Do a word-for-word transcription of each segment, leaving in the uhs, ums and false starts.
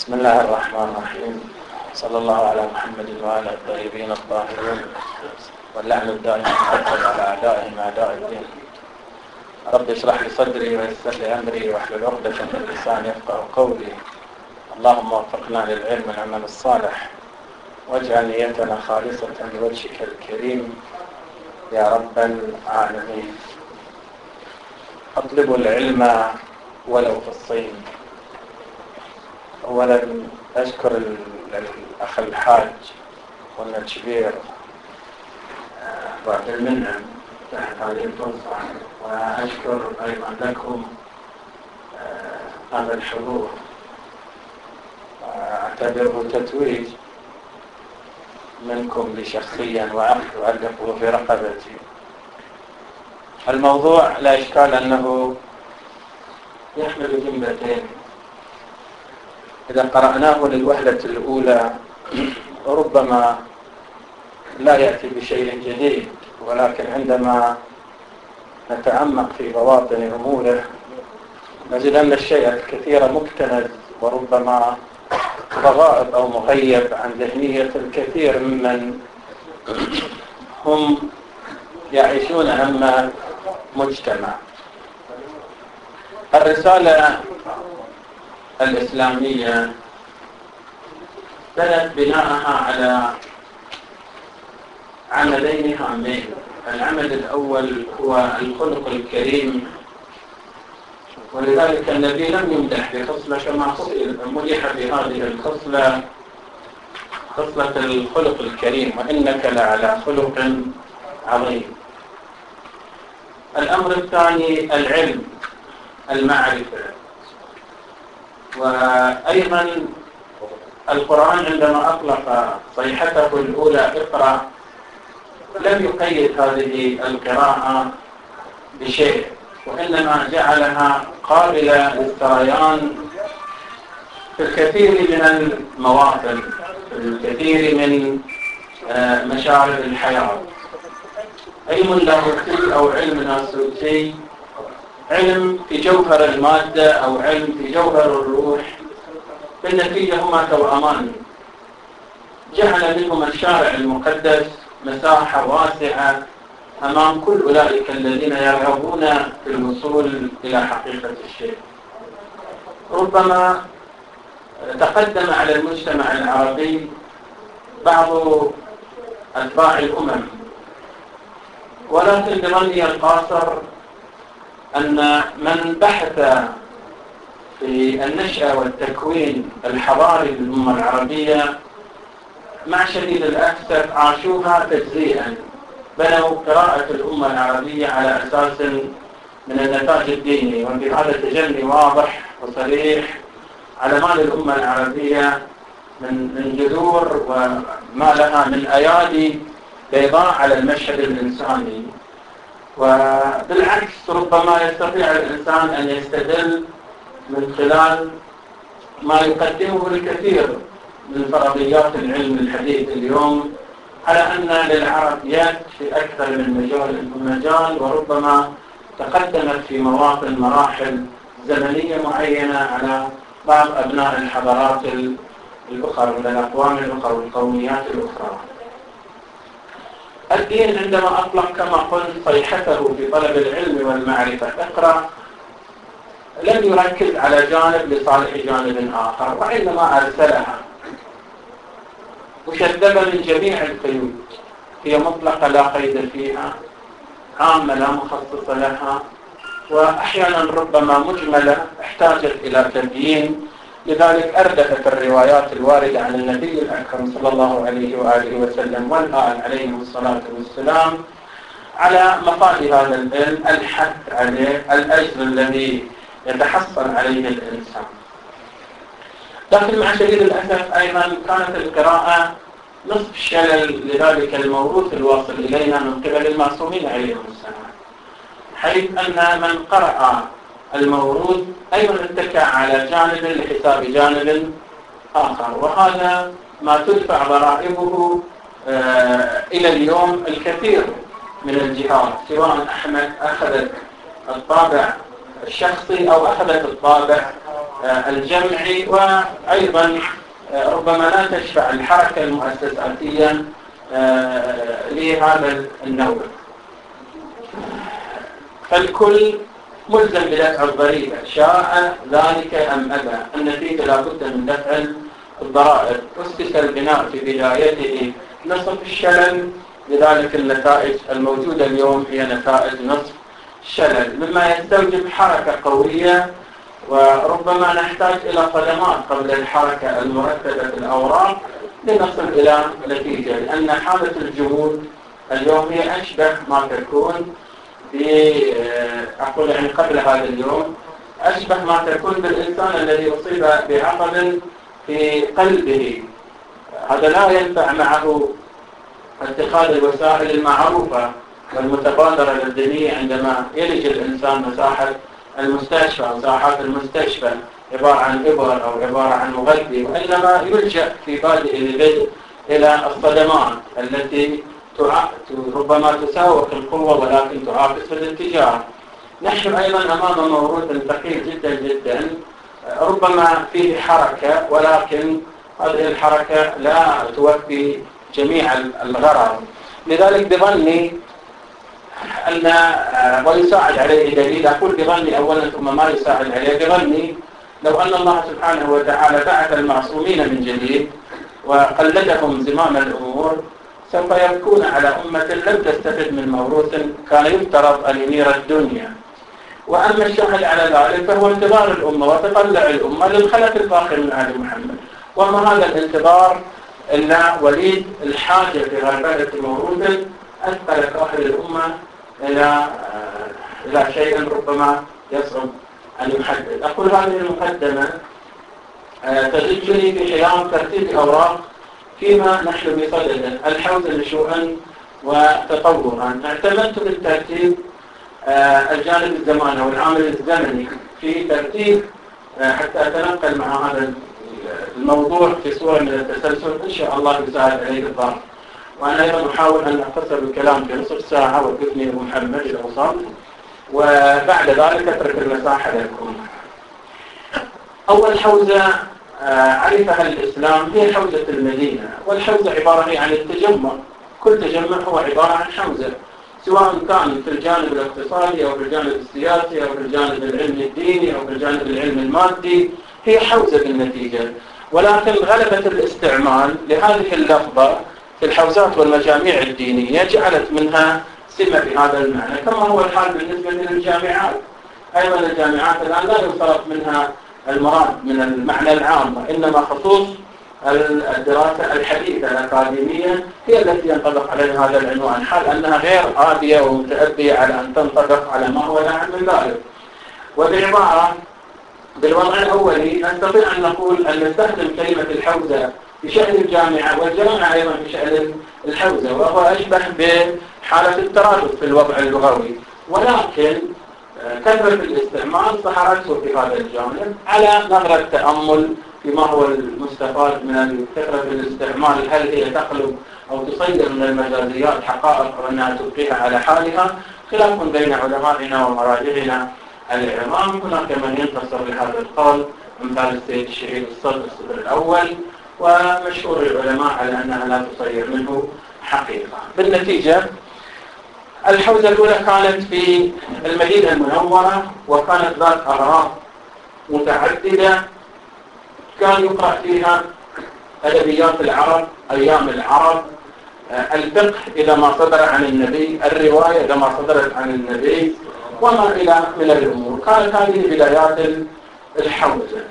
بسم الله الرحمن الرحيم. صلى الله على محمد وعلى الطيبين الطاهرين، واللعن الدائم المؤكد على أعدائهم أعداء الدين. رب اشرح لي صدري ويسر لي أمري واحلل عقدة من لساني يفقهوا قولي. اللهم وفقنا للعلم والعمل الصالح، واجعل نيتنا خالصة لوجهك الكريم يا رب العالمين. اطلبوا العلم ولو في الصين. أولا أشكر الأخ الحاج أخونا الكبير عبد المنعم تحت هذه الفرصة، وأشكر أيضا لكم هذا الحضور، أعتبره تتويج منكم لي شخصيا وعقد وعلقه في رقبتي. الموضوع لا إشكال أنه يحمل جملتين، إذا قرأناه للوهلة الأولى ربما لا يأتي بشيء جديد، ولكن عندما نتعمق في بواطن أموره نجد أن الشيء الكثير مكتنز، وربما غائب أو مغيب عن ذهنية الكثير ممن هم يعيشون هم مجتمع. الرسالة الإسلامية بدأت بناءها على عملين هامين. العمل الأول هو الخلق الكريم، ولذلك النبي لم يمدح بخصلة كما مدح بهذه الخصلة، خصلة الخلق الكريم، وإنك لعلى خلق عظيم. الأمر الثاني العلم، المعرفة. وأيضا القرآن عندما أطلق صيحته الأولى اقرأ لم يقيد هذه القراءة بشيء، وإنما جعلها قابلة للسريان في الكثير من المواطن، في الكثير من مشارب الحياة. علم لاهوتي أو علم ناسوتي، علم في جوهر المادة أو علم في جوهر الروح، بالنتيجة هما توأمان. جعل منهم الشارع المقدس مساحة واسعة أمام كل أولئك الذين يرغبون في الوصول إلى حقيقة الشيء. ربما تقدم على المجتمع العربي بعض أتباع الأمم، ولكن بظني القاصر أن من بحث في النشأة والتكوين الحضاري للأمة العربية مع شديد الأسف عاشوها تجزيئا. بنوا قراءة الأمة العربية على أساس من النتاج الديني، وفي هذا تجلي واضح وصريح على ما للأمة العربية من من جذور وما لها من أيادي بيضاء على المشهد الإنساني. وبالعكس ربما يستطيع الإنسان أن يستدل من خلال ما يقدمه الكثير من فرضيات العلم الحديث اليوم على أن للعرب يد في أكثر من مجال مجال وربما تقدمت في مواطن مراحل زمنية معينة على بعض أبناء الحضارات الأخرى من الأقوام الأخرى والقوميات الأخرى. الدين عندما أطلق كما قلت صيحته في طلب العلم والمعرفة اقرأ لم يركز على جانب لصالح جانب آخر، وإنما أرسلها مشددة من جميع القيود. هي مطلقة لا قيد فيها، عامة لا مخصص لها، وأحيانا ربما مجملة احتاجت إلى تبيين. لذلك أردفت الروايات الواردة عن النبي الأكرم صلى الله عليه وآله وسلم والآل عليهم الصلاة والسلام على مفاد هذا العلم، الحث عليه، الأجر الذي يتحصل عليه الإنسان. لكن مع شديد الأسف أيضا كانت القراءة نصف شلل لذلك الموروث الواصل إلينا من قبل المعصومين عليهم السلام، حيث أن من قرأ الموروث أيضا اتكى على جانب لحساب جانب آخر، وهذا ما تدفع ضرائبه إلى اليوم الكثير من الجهات، سواء أحمد أخذت الطابع الشخصي أو أخذت الطابع الجمعي، وأيضا ربما لا تشفع الحركة المؤسساتية لهذا النوع. فالكل ملزم بدفع الضريبة شاء ذلك أم أبى. النتيجة لا بد من دفع الضرائب. أسس البناء في بدايته نصف الشلل، لذلك النتائج الموجودة اليوم هي نتائج نصف الشلل، مما يستوجب حركة قوية، وربما نحتاج إلى صدمات قبل الحركة المرتبة في الأوراق لنصل إلى نتيجة، لأن حالة الجمود اليوم هي أشبه ما تكون أقول يعني قبل هذا اليوم أشبه ما تكون بالإنسان الذي أصيب بعقد في قلبه. هذا لا ينفع معه اتخاذ الوسائل المعروفة والمتبادرة للدنيا عندما يلج الإنسان مساحة المستشفى أو ساحات المستشفى عبارة عن إبر أو عبارة عن مغذي، وإنما يلجأ في بادئ البدء إلى الصدمات التي ربما تساوق القوة ولكن تعاكس في الاتجاه. نحن أيضا أمام موروث ثقيل جدا جدا، ربما فيه حركة ولكن هذه الحركة لا توفي جميع الغرض. لذلك بظني أن ويساعد عليه دليل، أقول بظني أولا ثم ما يساعد عليه. بظني لو أن الله سبحانه وتعالى بعث المعصومين من جديد وقلدهم زمام الأمور سوف يبكون على أمة لم تستفد من موروث كان يفترض أن ينير الدنيا. وأما الشاهد على ذلك فهو انتظار الأمة وتطلع الأمة للخلف الباقي من آل محمد، وما هذا الانتظار إلا وليد الحاجة في غربلة موروث أثقل كاهل الأمة إلى إلى شيء ربما يصعب أن يحدد. أقول هذه المقدمة تزجني في حيام ترتيب أوراق فيما نحن بصدده الحوزة نشوءا وتطورا. اعتمدت بالترتيب الجانب الزماني أو العامل الزمني في ترتيب حتى أتنقل مع هذا الموضوع في صورة من التسلسل إن شاء الله يساعد عليه الضغط. وأنا أيضا أحاول أن أختصر الكلام في نصف ساعة وقفني أبو محمد إذا وصلت، وبعد ذلك أترك المساحة لكم. أول حوزة عرفها الإسلام هي حوزة المدينة، والحوزة عبارة عن التجمع. كل تجمع هو عبارة عن حوزة، سواء كان في الجانب الاقتصادي أو في الجانب السياسي أو في الجانب العلمي الديني أو في الجانب العلمي المادي، هي حوزة بالنتيجة. ولكن غلبة الاستعمال لهذه اللفظة في الحوزات والمجاميع الدينية جعلت منها سمة بهذا المعنى، كما هو الحال بالنسبة للجامعات. أيضا الجامعات الآن لا يصرف منها المراد من المعنى العام، إنما خصوص الدراسة الحديثة الأكاديمية هي التي ينطبق عليها هذا العنوان، حال أنها غير عادية ومتأبية على أن تنطبق على ما هو نعم من ذلك. وبعبارة بالوضع الأولي نستطيع أن نقول أن نستخدم كلمة الحوزة في شأن الجامعة والجامعة أيضا في شأن الحوزة، وهو أشبه بحالة الترادف في الوضع اللغوي، ولكن كثرة الاستعمال سهرته في هذا الجانب على نظرة تأمل فيما هو المستفاد من كثرة الاستعمال. هل هي تقلب أو تصير من المجازيات حقائق أو أنها تبقيها على حالها؟ خلاف بين علمائنا ومراجعنا العظام. هناك من ينتصر لهذا القول مثال السيد الشهيد الصدر الصدر الأول، ومشهور العلماء على أنها لا تصير منه حقيقة. بالنتيجة الحوزة الأولى كانت في المدينة المنورة، وكانت ذات أغراض متعددة. كان يقرأ فيها أدبيات العرب، أيام العرب، الفقه إذا ما صدر عن النبي، الرواية إذا ما صدرت عن النبي، وما إلى من الأمور. كانت هذه بدايات الحوزة.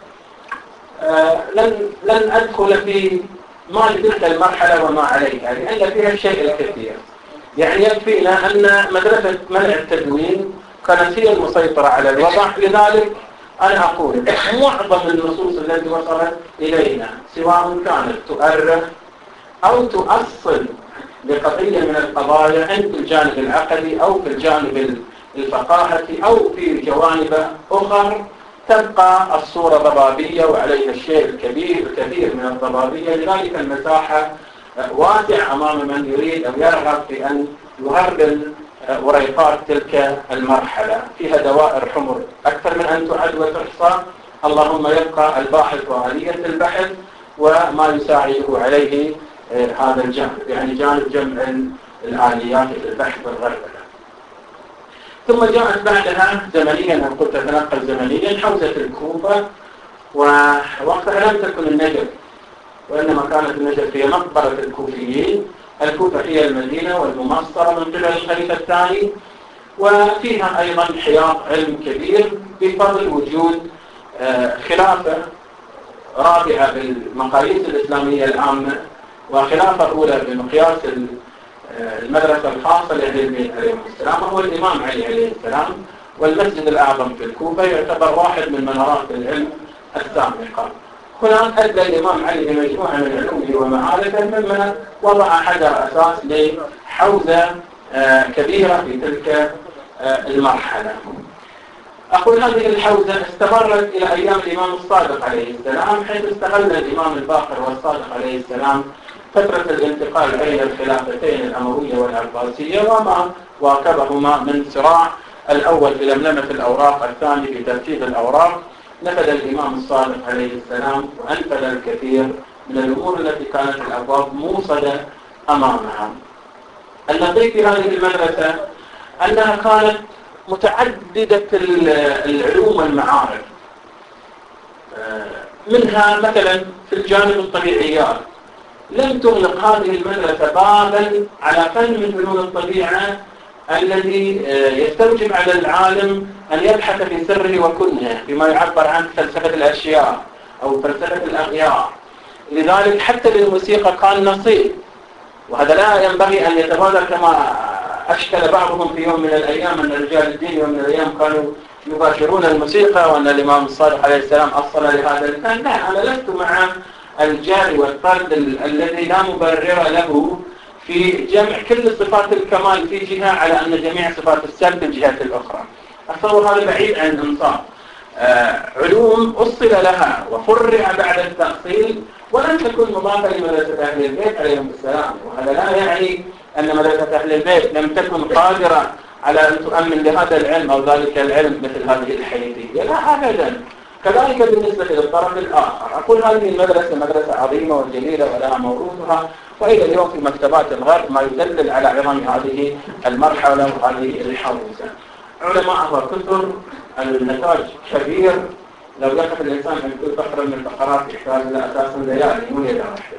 لن لن أدخل في ما لتلك المرحلة وما عليها، لأن فيها الشيء الكثير. يعني يكفينا أن مدرسة منع التدوين كانت هي المسيطرة على الوضع. لذلك أنا أقول معظم النصوص التي وصلت إلينا سواء كانت تؤرخ أو تؤصل لقضية من القضايا عند الجانب العقدي أو في الجانب الفقاهة أو في جوانب أخرى، تبقى الصورة ضبابية وعليها الشيء الكبير الكثير من الضبابية. لذلك المساحة واسع أمام من يريد أو يرغب في أن يهربل وريقات تلك المرحلة. فيها دوائر حمر أكثر من أن تعد وتحصى، اللهم يبقى الباحث وآلية البحث وما يساعده عليه هذا الجانب، يعني جانب جمع الآليات في البحث والغربلة. ثم جاءت بعدها زمنيا، أنا قلت تتنقل زمنيا، حوزة الكوفة، ووقتها لم تكن النجف، وإنما كانت النجف هي مقبرة الكوفيين. الكوفة هي المدينة والممصرة من قبل الخليفة الثاني، وفيها أيضا حياض علم كبير بفضل وجود خلافة رابعة بالمقاييس الإسلامية العامة، وخلافة أولى بمقياس المدرسة الخاصة لأهل البيت عليهم السلام، هو الإمام علي عليه السلام. والمسجد الأعظم في الكوفة يعتبر واحد من منارات العلم السابقة. هناك أدى الإمام علي بمجموعة من علومه ومعارفه، مما وضع حجر أساس لحوزة كبيرة في تلك المرحلة. أقول هذه الحوزة استمرت إلى أيام الإمام الصادق عليه السلام، حيث استغل الإمام الباقر والصادق عليه السلام فترة الانتقال بين الخلافتين الأموية والعباسية وما واكبهما من صراع، الأول في لملمة الأوراق، الثاني في ترتيب الأوراق. نفذ الإمام الصادق عليه السلام وأنفذ الكثير من الأمور التي كانت الأبواب موصدة أمامها. اللطيف في هذه المدرسة أنها كانت متعددة العلوم والمعارف، منها مثلا في الجانب الطبيعيات لم تغلق هذه المدرسة بابا على فن من فنون الطبيعة الذي يستوجب على العالم أن يبحث في سره وكنه بما يعبر عن فلسفة الأشياء أو فلسفة الأغيار. لذلك حتى للموسيقى كان نصيب، وهذا لا ينبغي أن يتبادر كما أشكل بعضهم في يوم من الأيام أن رجال الدين يوم من الأيام كانوا يباشرون الموسيقى وأن الإمام الصادق عليه السلام أصل لهذا الفن. لا، أنا لست مع الجاري والفرد الذي لا مبرر له في جمع كل صفات الكمال في جهة على أن جميع صفات السلب في الجهة الأخرى. أتصور هذا بعيد عن الإنصاف. آه علوم أصل لها وفرع بعد التأصيل ولم تكن مضافة لمدرسة أهل البيت عليهم السلام، وهذا لا يعني أن مدرسة أهل البيت لم تكن قادرة على أن تؤمن لهذا العلم أو ذلك العلم مثل هذه الحيثية، لا أبدا. كذلك بالنسبة للطرف الآخر، أقول هذه المدرسة مدرسة عظيمة وجليلة ولها موروثها، وإلى اليوم في مكتبات الغرب ما يدلل على عظم هذه المرحلة وهذه الحوزة. علماء وكثر، النتاج كبير، لو يقف الإنسان عن كل فقرة من الفقرات يحتاج إلى أساس ليالي مو ليلة واحدة.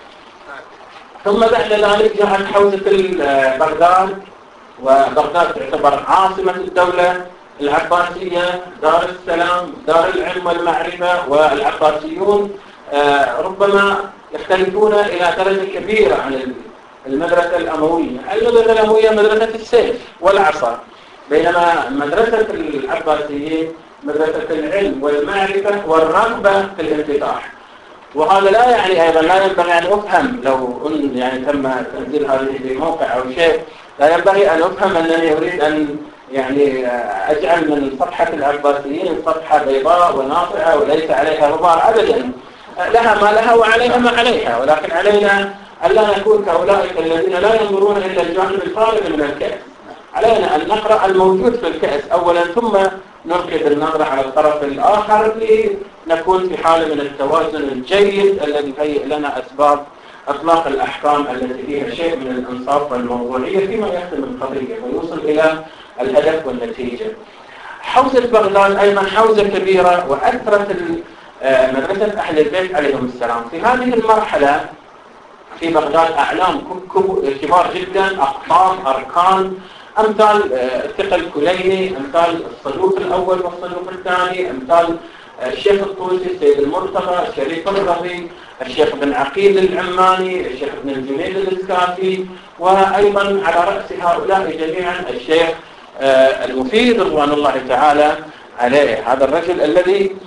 ثم بعد ذلك جاءت حوزة بغداد، وبغداد تعتبر عاصمة الدولة العباسية، دار السلام، دار العلم والمعرفة. والعباسيون ربما يختلفون إلى درجة كبيرة عن المدرسة الأموية. المدرسة الأموية مدرسة السيف والعصا، بينما مدرسة العباسيين مدرسة العلم والمعرفة والرغبة في الانفتاح. وهذا لا يعني أيضا لا ينبغي أن أفهم لو يعني تم تنزيل هذه في موقع أو شيء، لا ينبغي أن أفهم أنني أريد أن يعني أجعل من صفحة العباسيين صفحة بيضاء وناصعة وليس عليها غبار أبدا. لها ما لها وعليها ما عليها، ولكن علينا ألا نكون كأولئك الذين لا ينظرون إلا الجانب الفارغ من الكأس. علينا أن نقرأ الموجود في الكأس أولا، ثم نلقي بالنظرة على الطرف الآخر لنكون في حالة من التوازن الجيد الذي يهيئ لنا أسباب إطلاق الأحكام التي فيها شيء من الإنصاف والموضوعية فيما يخدم القضية ويوصل إلى الهدف والنتيجة. حوزة بغداد أيضا حوزة كبيرة، وأثرت مدرسة أهل البيت عليهم السلام. في هذه المرحلة في بغداد أعلام كبار جدا، أقطاب، أركان، أمثال الثقة الكليني، أمثال الصدوق الأول والصدوق الثاني، أمثال الشيخ الطوسي، السيد المرتضى، الشريف الرضي، الشيخ بن عقيل العماني، الشيخ ابن الجميل الإسكافي، وأيضا على رأس هؤلاء جميعا الشيخ المفيد رضوان الله تعالى عليه. هذا الرجل الذي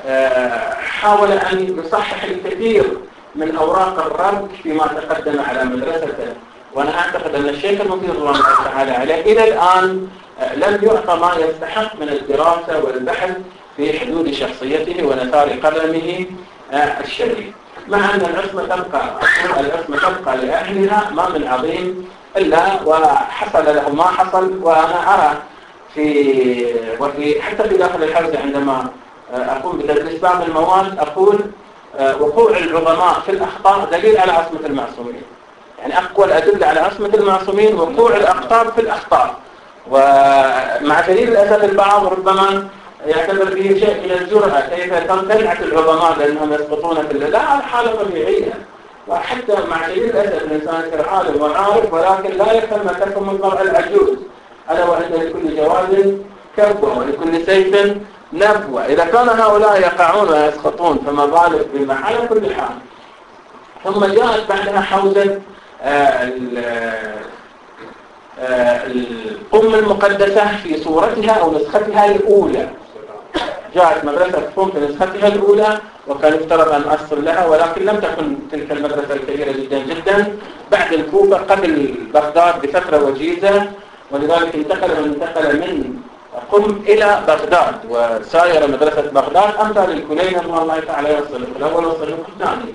حاول أن يصحح الكثير من أوراق الرد فيما تقدم على مدرسته، وأنا أعتقد أن الشيخ المفيد رضوان الله تعالى عليه إلى الآن لم يعطى ما يستحق من الدراسة والبحث في حدود شخصيته ونثار قلمه الشريف. مع أن العصمة تبقى العصمة تبقى لأهلها، ما من عظيم إلا وحصل له ما حصل. وأنا أرى في وفي حتى في داخل الحوزة عندما أقوم بتدريس بعض المواد أقول وقوع العظماء في الأخطاء دليل على عصمة المعصومين. يعني أقوى الأدلة على عصمة المعصومين وقوع الأخطاء في الأخطاء. ومع دليل الأسف البعض ربما يعتبر به شيء من الجرأة، كيف تمتنعت العظماء لأنهم يسقطون في الله. لا، الحالة طبيعية. وحتى مع دليل الأسف الإنسان يصير عالم وعارف ولكن لا يفهم ما تفهم المرأة العجوز، ألا وأن لكل جواد كبوة ولكل سيف نبوة. إذا كان هؤلاء يقعون ويسقطون فما بالك بما على كل حال. ثم جاءت بعدها حوزة القم المقدسة في صورتها أو نسختها الأولى. جاءت مدرسة قم في نسختها الأولى وكان يفترض أن أصل لها، ولكن لم تكن تلك المدرسة الكبيرة جدا جدا بعد الكوفة قبل بغداد بفترة وجيزة، ولذلك انتقل انتقل من قم إلى بغداد وساير مدرسة بغداد أمثال الكلين رحمه الله تعالى الصديق الأول والصديق الثاني.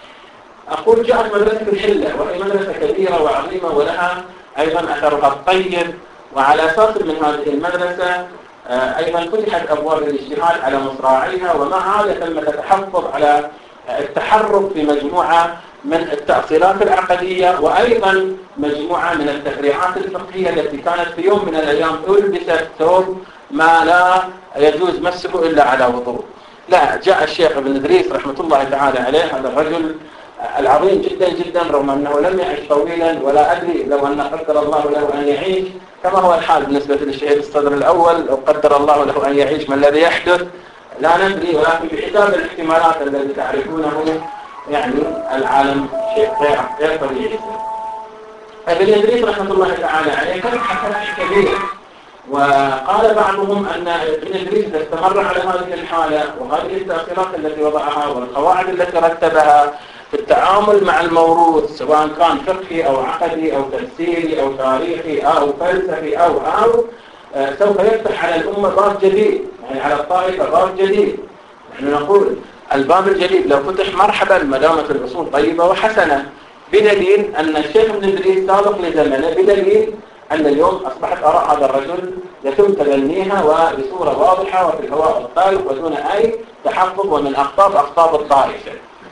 أقول جاءت مدرسة الحلة وهي مدرسة كبيرة وعظيمة ولها أيضا أثرها الطيب، وعلى أساس من هذه المدرسة أيضا فتحت أبواب الاجتهاد على مصراعيها، ومع هذا تم التحفظ على التحرك في مجموعة من التأصيلات العقدية وأيضا مجموعة من التفريعات الفقهية التي كانت في يوم من الأيام ألبست ثوب ما لا يجوز مسه إلا على وضوء. لا، جاء الشيخ ابن إدريس رحمة الله تعالى عليه، هذا الرجل العظيم جدا جدا رغم أنه لم يعيش طويلا، ولا أدري لو أن قدر الله له أن يعيش كما هو الحال بالنسبة للشهيد الصدر الأول، لو قدر الله له أن يعيش ما الذي يحدث لا ندري، ولكن بحساب الاحتمالات التي تعرفونه يعني العالم شيء غير غير طبيعي. ابن إدريس رحمة الله تعالى عليه كان حكاية كبير، وقال بعضهم أن ابن إدريس استمر على هذه الحالة وهذه التأثيرات التي وضعها والقواعد التي رتبها في التعامل مع الموروث سواء كان فقهي أو عقدي أو تفسيري أو تاريخي أو فلسفي أو أو سوف يفتح على الأمة باب جديد، يعني على الطائفة باب جديد. نحن نقول الباب الجديد لو فتح مرحبا ما دامت الأصول طيبة وحسنة، بدليل أن الشيخ ابن إدريس سابق لزمنه، بدليل أن اليوم أصبحت آراء هذا الرجل يتم تبنيها وبصورة واضحة وفي الهواء الطلق ودون أي تحفظ ومن أخطاب أخطاب الطائفة.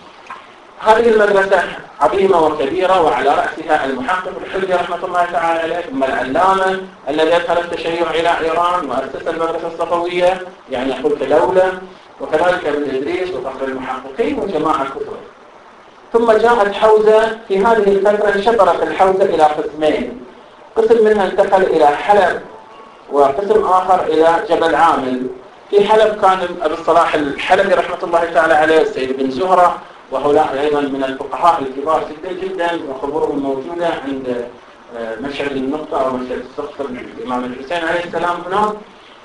هذه المدرسة عظيمة وكبيرة وعلى رأسها المحقق الحجة رحمة الله تعالى عليه، ثم العلامة الذي أدخل التشيع إلى إيران وأسس المدرسة الصفوية يعني يقول كدولة، وكذلك ابن إدريس وفخر المحققين وجماعة كثر. ثم جاءت حوزة في هذه الفترة انشطرت الحوزة إلى قسمين، قسم منها انتقل إلى حلب وقسم آخر إلى جبل عامل. في حلب كان أبو الصلاح الحلبي رحمة الله تعالى عليه، السيد بن زهرة، وهؤلاء أيضا من الفقهاء الكبار جدا جدا وخبرهم موجودة عند مشهد النقطة أو مشهد السقف الإمام الحسين عليه السلام هناك.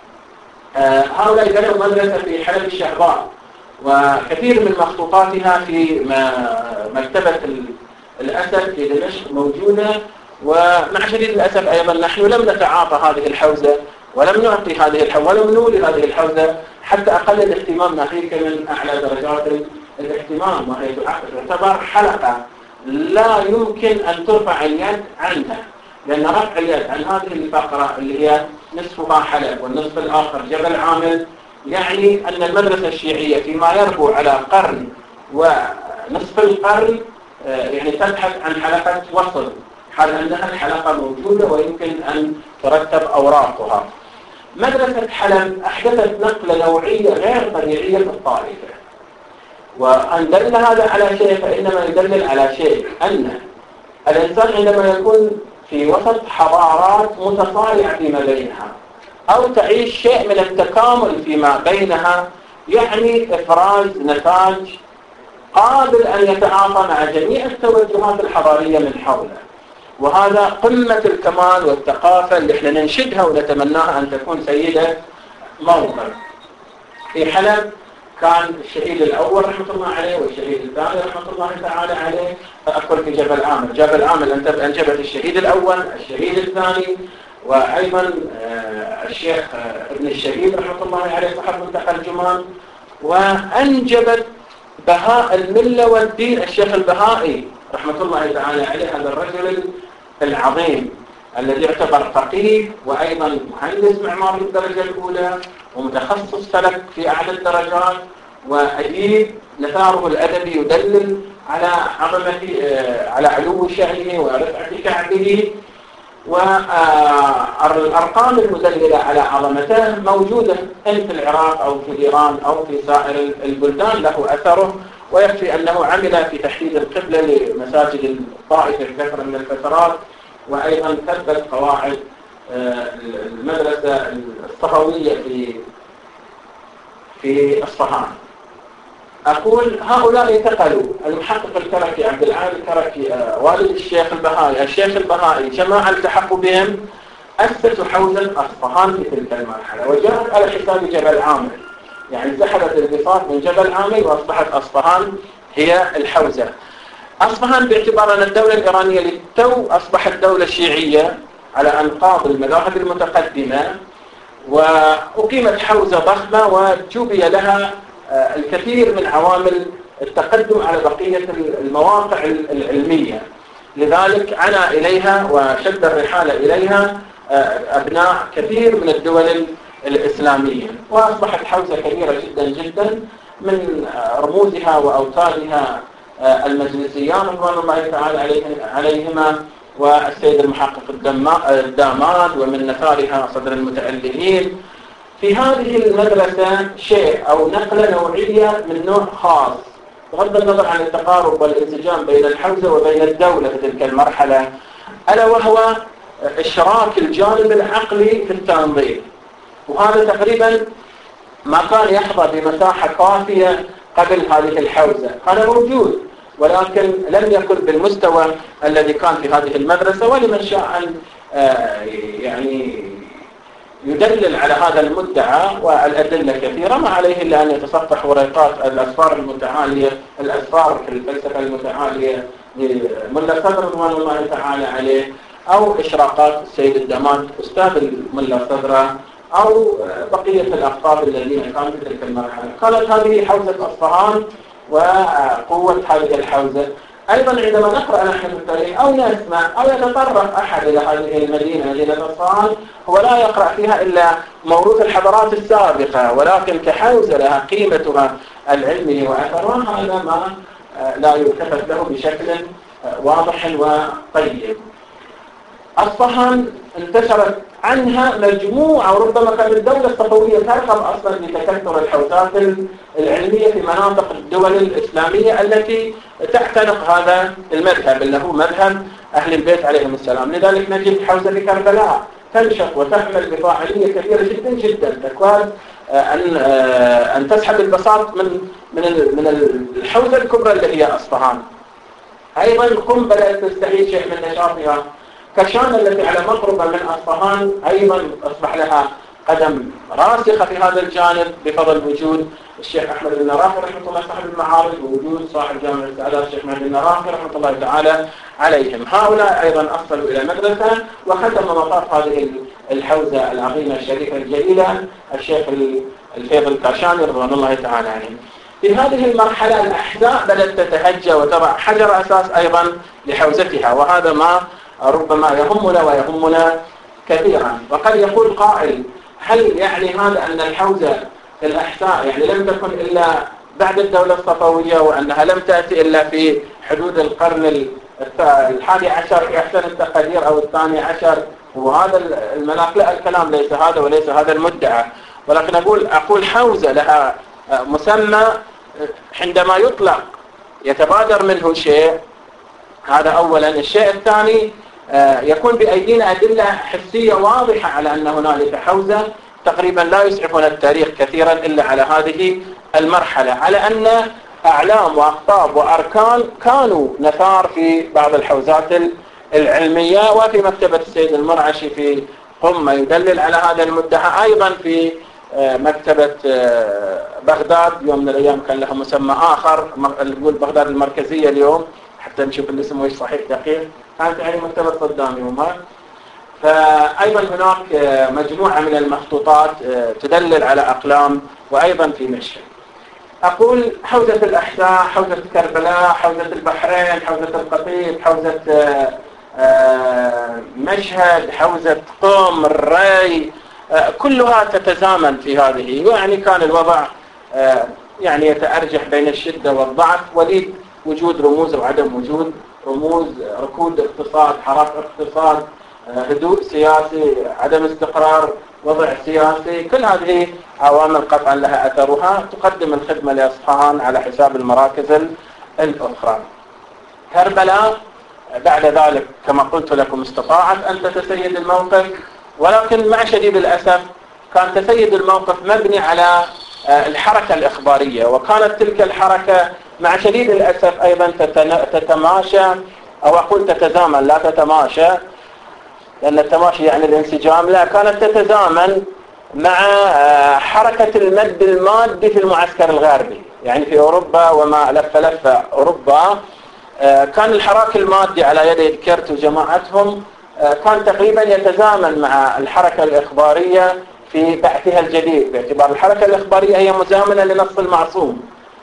هؤلاء بنوا مدرسة في حلب الشهباء، وكثير من مخطوطاتها في مكتبة الأسد في دمشق موجودة. ومع شديد الأسف أيضا نحن لم نتعاطى هذه الحوزة ولم نعطي هذه الحوزة ولم نولي هذه الحوزة حتى أقل الاهتمام ناهيك من أعلى درجات الاهتمام، وهي تعتبر حلقة لا يمكن أن ترفع اليد عنها، لأن رفع اليد عن هذه الفقرة اللي هي نصفها حلب والنصف الآخر جبل عامل يعني أن المدرسة الشيعية فيما يربو على قرن ونصف القرن يعني تبحث عن حلقة وصل، حال أنها الحلقة موجودة ويمكن أن ترتب أوراقها. مدرسة حلب أحدثت نقلة نوعية غير طبيعية في الطائفة، وأن دل هذا على شيء فإنما يدلل على شيء، أن الإنسان عندما يكون في وسط حضارات متصارعة فيما بينها أو تعيش شيء من التكامل فيما بينها يعني إفراز نتاج قابل أن يتعاطى مع جميع التوجهات الحضارية من حوله، وهذا قمة الكمال والثقافة اللي احنا ننشدها ونتمناها أن تكون سيدة موطن. في حلب كان الشهيد الأول رحمة الله عليه والشهيد الثاني رحمة الله تعالى عليه، فأقول في جبل عامل، جبل عامل أنجبت الشهيد الأول الشهيد الثاني، وأيضا الشيخ ابن الشهيد رحمة الله عليه صاحب منتقى الجمان، وأنجبت بهاء الملة والدين الشيخ البهائي رحمة الله تعالى عليه، هذا الرجل العظيم الذي يعتبر فقيه وأيضا مهندس معمار الدرجة الأولى ومتخصص فلك في أعلى الدرجات، وأديب نثاره الأدبي يدلل على عظمة على علو شأنه ورفعة كعبه، والأرقام المدللة على عظمته موجودة إن في العراق أو في إيران أو في سائر البلدان، له أثره. ويكفي أنه عمل في تحديد القبلة لمساجد الطائف في فترة من الفترات، وأيضا ثبت قواعد المدرسة الصفوية في في أصفهان. أقول هؤلاء انتقلوا، المحقق الكركي عبد العال الكركي والد الشيخ البهائي، الشيخ البهائي جماعة التحقوا بهم أسسوا حوزة أصفهان في تلك المرحلة، وجاءت على حساب جبل عامر، يعني سحبت البساط من جبل عامر وأصبحت أصفهان هي الحوزة. أصفهان باعتبار أن الدولة الإيرانية للتو أصبحت دولة شيعية على أنقاض المذاهب المتقدمة، وأقيمت حوزة ضخمة وجوبي لها الكثير من عوامل التقدم على بقية المواقع العلمية، لذلك عنا إليها وشد الرحال إليها أبناء كثير من الدول الإسلامية، وأصبحت حوزة كبيرة جدا جدا من رموزها وأوتادها المجلسيان رضوان الله تعالى عليهما والسيد المحقق الداماد، ومن نثارها صدر المتألهين. في هذه المدرسة شيء أو نقلة نوعية من نوع خاص، بغض النظر عن التقارب والانسجام بين الحوزة وبين الدولة في تلك المرحلة، ألا وهو إشراك الجانب العقلي في التنظيم، وهذا تقريبا ما كان يحظى بمساحة كافية قبل هذه الحوزة، كان موجود ولكن لم يكن بالمستوى الذي كان في هذه المدرسة. ولمن شاء أن يعني يدلل على هذا المدعى، والأدلة كثيرة، ما عليه إلا أن يتصفح ورقات الأسفار المتعالية الأسفار في الفلسفة المتعالية لملا صدر رضوان الله تعالى عليه، أو إشراقات السيد الداماد أستاذ الملا صدر، أو بقية الأقطاب الذين كانوا في تلك المرحلة. كانت هذه حوزة أصفهان وقوة هذه الحوزة. أيضا عندما نقرأ نحن التاريخ أو نسمع أو يتطرق أحد إلى هذه المدينة مدينة أصفهان، هو لا يقرأ فيها إلا موروث الحضارات السابقة، ولكن كحوزة لها قيمتها العلمية وأثرها هذا ما لا يلتفت له بشكل واضح وطيب. أصفهان انتشرت عنها مجموعة، وربما كانت الدولة الصفوية ترغب أصلا بتكثر الحوزات العلمية في مناطق الدول الإسلامية التي تعتنق هذا المذهب اللي هو مذهب أهل البيت عليهم السلام. لذلك نجد حوزة في كربلاء تنشط وتحمل بفاعلية كبيرة جدا جدا، تكاد أن أن تسحب البساط من من من الحوزة الكبرى اللي هي أصفهان. أيضا قم بدأت تستعيد شيء من نشاطها. كشان التي على مقربة من أصفهان أيضا أصبح لها قدم راسخة في هذا الجانب بفضل وجود الشيخ أحمد النراقي رحمة الله صاحب المعارض، ووجود صاحب جامعة السعادات الشيخ محمد النراقي رحمة الله تعالى عليهم. هؤلاء أيضا أصلوا إلى مدرسة، وختم مطاف هذه الحوزة العظيمة الشريفة الجليلة الشيخ الفيض الكاشاني رضوان الله تعالى عليه. في هذه المرحلة الأحزاب بدأت تتهجى وتضع حجر أساس أيضا لحوزتها، وهذا ما ربما يهمنا ويهمنا كثيرا. وقد يقول قائل هل يعني هذا أن الحوزة في الأحساء يعني لم تكن إلا بعد الدولة الصفوية، وأنها لم تأتي إلا في حدود القرن الحادي عشر في أحسن التقدير أو الثاني عشر، وهذا المناق؟ لا، الكلام ليس هذا وليس هذا المدعى، ولكن أقول أقول حوزة لها مسمى عندما يطلق يتبادر منه شيء، هذا أولا. الشيء الثاني يكون بأيدينا أدلة حسية واضحة على أن هنالك حوزة. تقريبا لا يسعفنا التاريخ كثيرا إلا على هذه المرحلة، على أن أعلام وأخطاب وأركان كانوا نثار في بعض الحوزات العلمية، وفي مكتبة السيد المرعشي في قم يدلل على هذا المدعى. أيضا في مكتبة بغداد يوم من الأيام كان لها مسمى آخر، نقول بغداد المركزية اليوم حتى نشوف الاسم ويش صحيح دقيق، كانت يعني مكتبة صدام يومها. فأيضا هناك مجموعة من المخطوطات تدلل على أقلام، وأيضا في مشهد. أقول حوزة الأحساء، حوزة كربلاء، حوزة البحرين، حوزة القطيف، حوزة مشهد، حوزة قم، الري، كلها تتزامن في هذه، يعني كان الوضع يعني يتأرجح بين الشدة والضعف، وليد وجود رموز وعدم وجود رموز، ركود اقتصاد، حراك اقتصاد، هدوء سياسي، عدم استقرار وضع سياسي، كل هذه عوامل قطعا لها أثرها تقدم الخدمة لأصفهان على حساب المراكز الأخرى. كربلاء بعد ذلك كما قلت لكم استطاعت أن تتسيد الموقف، ولكن مع شديد الأسف كان تسيد الموقف مبني على الحركة الإخبارية، وكانت تلك الحركة مع شديد الأسف أيضا تتماشى، أو أقول تتزامن لا تتماشى لأن التماشي يعني الانسجام، لا، كانت تتزامن مع حركة المد المادي في المعسكر الغربي، يعني في أوروبا وما لف لف أوروبا كان الحراك المادي على يد كيرت وجماعتهم كان تقريبا يتزامن مع الحركة الإخبارية في بعثها الجديد، باعتبار الحركة الإخبارية هي مزامنة لنص المعصوم،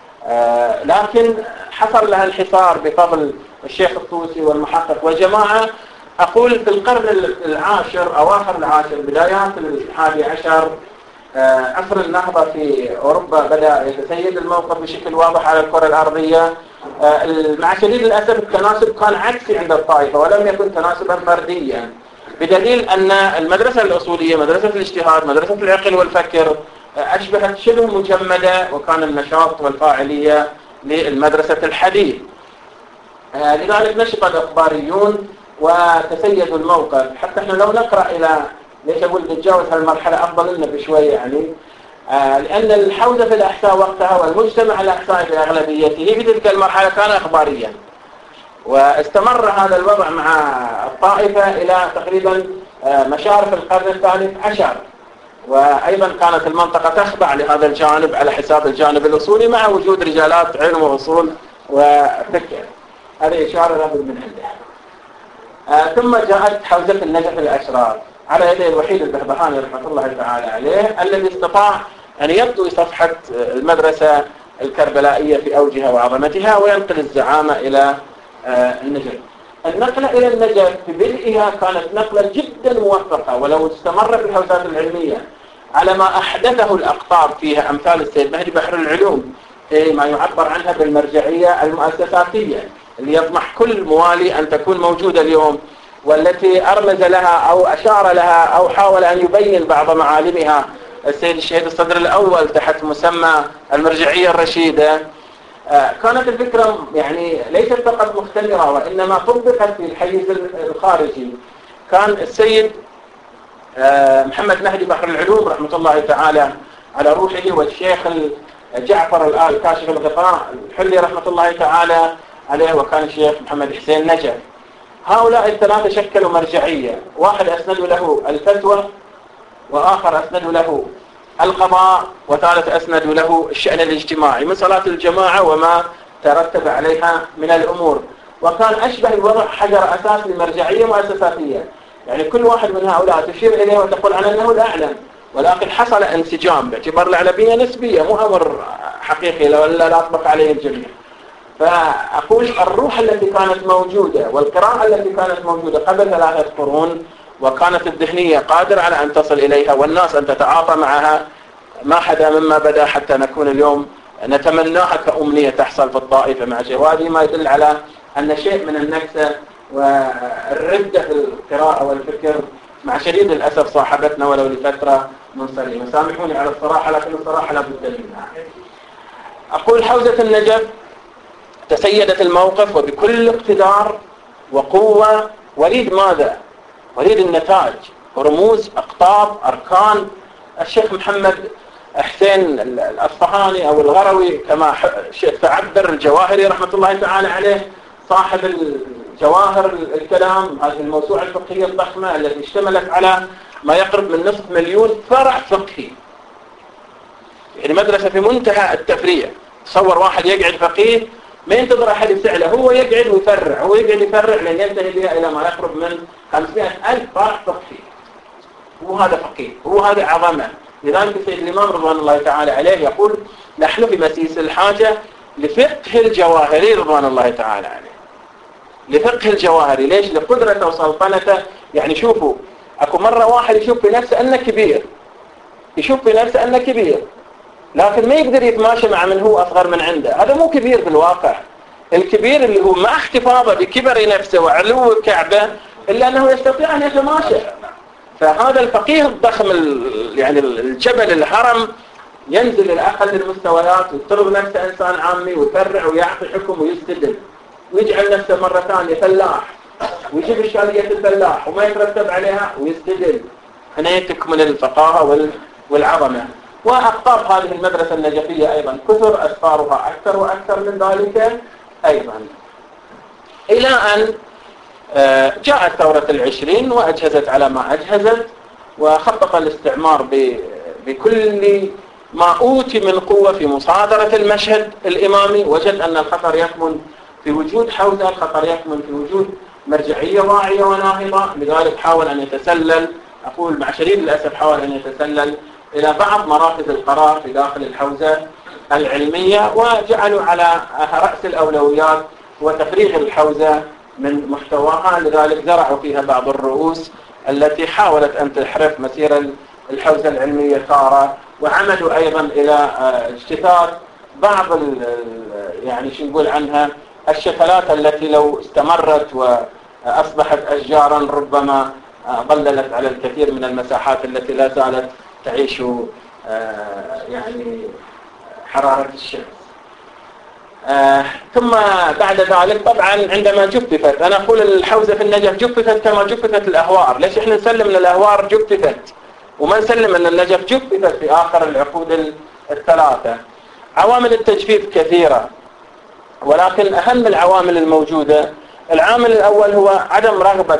لكن حصل لها انحصار بفضل الشيخ الطوسي والمحقق وجماعة. أقول في القرن العاشر، أواخر العاشر بدايات الحادي عشر، عصر النهضة في أوروبا بدأ يتسيد الموقف بشكل واضح على الكرة الأرضية. مع شديد الأسف التناسب كان عكسي عند الطائفة ولم يكن تناسبا فرديا، بدليل أن المدرسة الأصولية، مدرسة الاجتهاد، مدرسة العقل والفكر، أشبهت شبه مجمدة، وكان النشاط والفاعلية للمدرسة الحديث. لذلك نشط الإخباريون وتسيدوا الموقف. حتى احنا لو نقرأ إلى ليش أقول نتجاوز هالمرحلة أفضل لنا بشوية، يعني آه لأن الحوزة في الأحساء وقتها والمجتمع الأحسائي في أغلبيته في تلك المرحلة كان إخباريا، واستمر هذا الوضع مع الطائفة إلى تقريبا آه مشارف القرن الثالث عشر، وأيضا كانت المنطقة تخضع لهذا الجانب على حساب الجانب الأصولي مع وجود رجالات علم وأصول وفكر. هذه إشارة لابد من عندها. آه ثم جاءت حوزة النجف الأشرار على يد الوحيد البهبهاني رحمة الله تعالى عليه، الذي استطاع أن يبدو صفحة المدرسة الكربلائية في أوجها وعظمتها وينقل الزعامة إلى آه النجف. النقلة إلى النجف في بدئها كانت نقلة جدا موفقة، ولو استمر في الحوزات العلمية على ما أحدثه الأقطاب فيها أمثال السيد مهدي بحر العلوم، ما يعبر عنها بالمرجعية المؤسساتية اللي يطمح كل موالي أن تكون موجودة اليوم، والتي أرمز لها أو أشار لها أو حاول أن يبين بعض معالمها السيد الشهيد الصدر الأول تحت مسمى المرجعية الرشيدة. كانت الفكرة يعني ليست فقط مختبرة وإنما طبقت في الحيز الخارجي. كان السيد محمد مهدي بحر العلوم رحمة الله تعالى على روحه، والشيخ جعفر الآل كاشف الغطاء الحلي رحمة الله تعالى عليه، وكان الشيخ محمد حسين نجف. هؤلاء الثلاثة شكلوا مرجعية، واحد أسندوا له الفتوى، وآخر أسندوا له القضاء، وثالث أسندوا له الشأن الاجتماعي من صلاة الجماعة وما ترتب عليها من الأمور. وكان أشبه الوضع حجر أساس لمرجعية مؤسساتية، يعني كل واحد من هؤلاء تشير إليه وتقول عنه أنه الأعلم، ولكن حصل انسجام باعتبار الأعلمية نسبية مو أمر حقيقي لا لا أطبق عليه الجميع. فأقول الروح التي كانت موجودة والقراءة التي كانت موجودة قبل ثلاثة قرون، وكانت الذهنية قادرة على أن تصل إليها والناس أن تتعاطى معها، ما حدا مما بدأ حتى نكون اليوم نتمناها كأمنية تحصل في الطائفة مع شيء. وهذه ما يدل على أن شيء من النكسة والردة في القراءة والفكر مع شديد الأسف صاحبتنا ولو لفترة منصرمة. سامحوني على الصراحة، لكن الصراحة لا بد منها. أقول حوزة النجف تسيدت الموقف وبكل اقتدار وقوة. وليد ماذا؟ وليد النتائج، رموز، أقطاب، أركان. الشيخ محمد حسين الأصفهاني أو الغروي كما شئت تعبر، الجواهري رحمة الله تعالى عليه، صاحب الجواهر الكلام، هذه الموسوعة الفقهية الضخمة التي اشتملت على ما يقرب من نصف مليون فرع فقهي، يعني مدرسة في منتهى التفريع. تصور واحد يقعد فقيه ما ينتظر أحد يسأله، هو يقعد ويفرع، هو يقعد يفرع لأن ينتهي بها إلى ما يقرب من خمسمائة ألف فرع فقهي. هو هذا فقيه، هو هذا عظمة. لذلك السيد الإمام رضوان الله تعالى عليه يقول نحن في مسيس الحاجة لفقه الجواهري رضوان الله تعالى عليه، لفقه الجواهري. ليش؟ لقدرته وسلطنته. يعني شوفوا اكو مرة واحد يشوف في نفسه انه كبير، يشوف في نفسه انه كبير، لكن ما يقدر يتماشى مع من هو اصغر من عنده. هذا مو كبير بالواقع. الكبير اللي هو مع احتفاظه بكبر نفسه وعلو كعبه الا انه يستطيع ان يتماشى. فهذا الفقيه الضخم يعني الجبل الهرم ينزل الى اقل المستويات ويفترض نفسه انسان عامي ويفرع ويعطي حكم ويستدل ويجعل نفسه مرة ثانية فلاح ويجيب اشكالية الفلاح وما يترتب عليها ويستدل. هنا تكمن الفقاهة والعظمة. وأقطاب هذه المدرسة النجفية أيضا كثر، أسفارها أكثر وأكثر من ذلك أيضا، إلى أن جاءت ثورة العشرين وأجهزت على ما أجهزت، وخطط الاستعمار بكل ما أوتي من قوة في مصادرة المشهد الإمامي. وجد أن الخطر يكمن في وجود حوزة، الخطر يكمن في وجود مرجعية واعية وناهضة، لذلك حاول أن يتسلل، أقول مع شديد الأسف حاول أن يتسلل إلى بعض مراكز القرار في داخل الحوزة العلمية، وجعلوا على رأس الأولويات وتفريغ الحوزة من محتواها. لذلك زرعوا فيها بعض الرؤوس التي حاولت أن تحرف مسير الحوزة العلمية تارة، وعمدوا أيضا إلى اجتثاث بعض يعني شو نقول عنها الشتلات التي لو استمرت وأصبحت أشجارا ربما ظللت على الكثير من المساحات التي لا زالت تعيش يعني حرارة الشمس. ثم بعد ذلك طبعا عندما جففت، أنا أقول الحوزة في النجف جففت كما جففت الأهوار. ليش إحنا نسلم أن الأهوار جففت وما نسلم أن النجف جففت في آخر العقود الثلاثة؟ عوامل التجفيف كثيرة، ولكن أهم العوامل الموجودة، العامل الأول هو عدم رغبة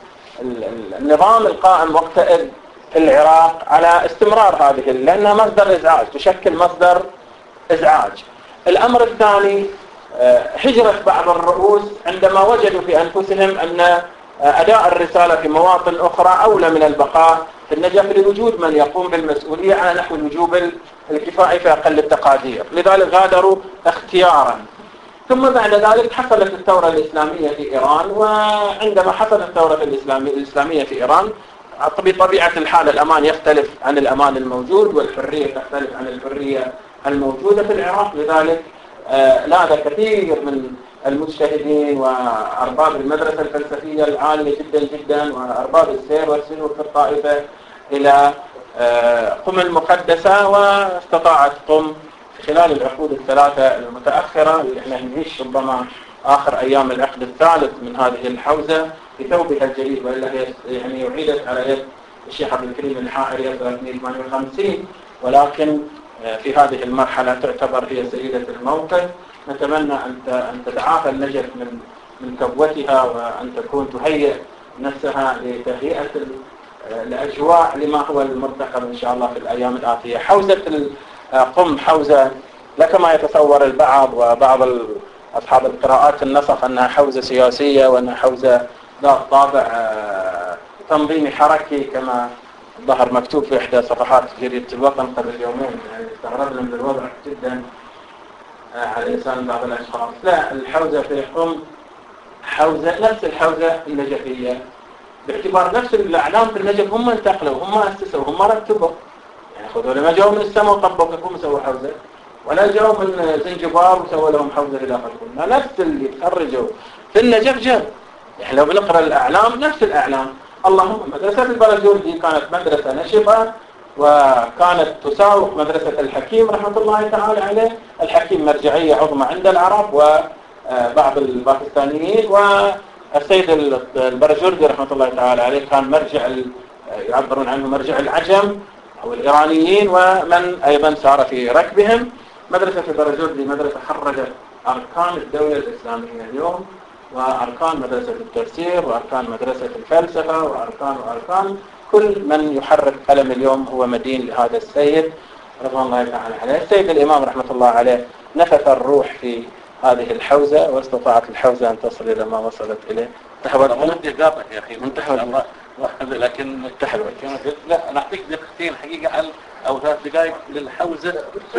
النظام القائم وقتئذ في العراق على استمرار هذه، لأنها مصدر إزعاج، تشكل مصدر إزعاج. الأمر الثاني هجرة بعض الرؤوس عندما وجدوا في أنفسهم أن أداء الرسالة في مواطن أخرى أولى من البقاء في النجف لوجود من يقوم بالمسؤولية على نحو الوجوب الكفائي في أقل التقادير، لذلك غادروا اختيارا. ثم بعد ذلك حصلت الثورة الإسلامية في إيران، وعندما حصلت الثورة الإسلامية في إيران بطبيعة الحال الأمان يختلف عن الأمان الموجود، والحرية تختلف عن الحرية الموجودة في العراق. لذلك لاذ كثير من المجتهدين وأرباب المدرسة الفلسفية العالية جدا جدا وأرباب السير والسلوك في الطائفة إلى قم المقدسة، واستطاعت قم خلال العقود الثلاثة المتأخرة اللي احنا نعيش ربما آخر أيام العقد الثالث من هذه الحوزة بثوبها الجديد، وإلا هي يعني أعيدت على يد الشيخ عبد الكريم الحائري ثلاثمئة وثمانية وخمسين، ولكن في هذه المرحلة تعتبر هي سيدة الموقف. نتمنى أن تتعافى النجف من من كبوتها، وأن تكون تهيئ نفسها لتهيئة الأجواء لما هو المرتقب إن شاء الله في الأيام الآتية. حوزة قم حوزة لك ما يتصور البعض وبعض أصحاب القراءات النسخ أنها حوزة سياسية وأنها حوزة ذات طابع تنظيمي حركي كما ظهر مكتوب في إحدى صفحات جريدة الوطن قبل يومين. يعني استغربنا من الوضع جدا على لسان بعض الأشخاص. لا، الحوزة في قم حوزة نفس الحوزة النجفية، باعتبار نفس الأعلام في النجف هم انتقلوا هم أسسوا هم رتبوا. يعني خذوا لما جاءوا من السماء وطبقوا هم سووا حوزة، ولا جاءوا من زنجبار وسووا لهم حوزة إلى آخره. نفس اللي تخرجوا في النجف جاء. يعني لو بنقرأ الأعلام نفس الأعلام. اللهم مدرسة البرجوردي كانت مدرسة نشطة وكانت تساوق مدرسة الحكيم رحمة الله تعالى عليه. الحكيم مرجعية عظمى عند العرب وبعض الباكستانيين، والسيد البرجوردي رحمة الله تعالى عليه كان مرجع يعبرون عنه مرجع العجم أو الإيرانيين، ومن أيضا سار في ركبهم. مدرسة البرجوردي مدرسة خرجت أركان الدولة الإسلامية اليوم، وأركان مدرسة التفسير، وأركان مدرسة الفلسفة، وأركان وأركان كل من يحرك قلم اليوم هو مدين لهذا السيد رضوان الله تعالى عليه. السيد الإمام رحمة الله عليه نفث الروح في هذه الحوزة، واستطاعت الحوزة أن تصل إلى ما وصلت إليه. تحول ودي إجابة يا أخي من تحول الله، لكن تحول لا أنا أعطيك دقيقتين حقيقة عن أو ثلاث دقائق للحوزة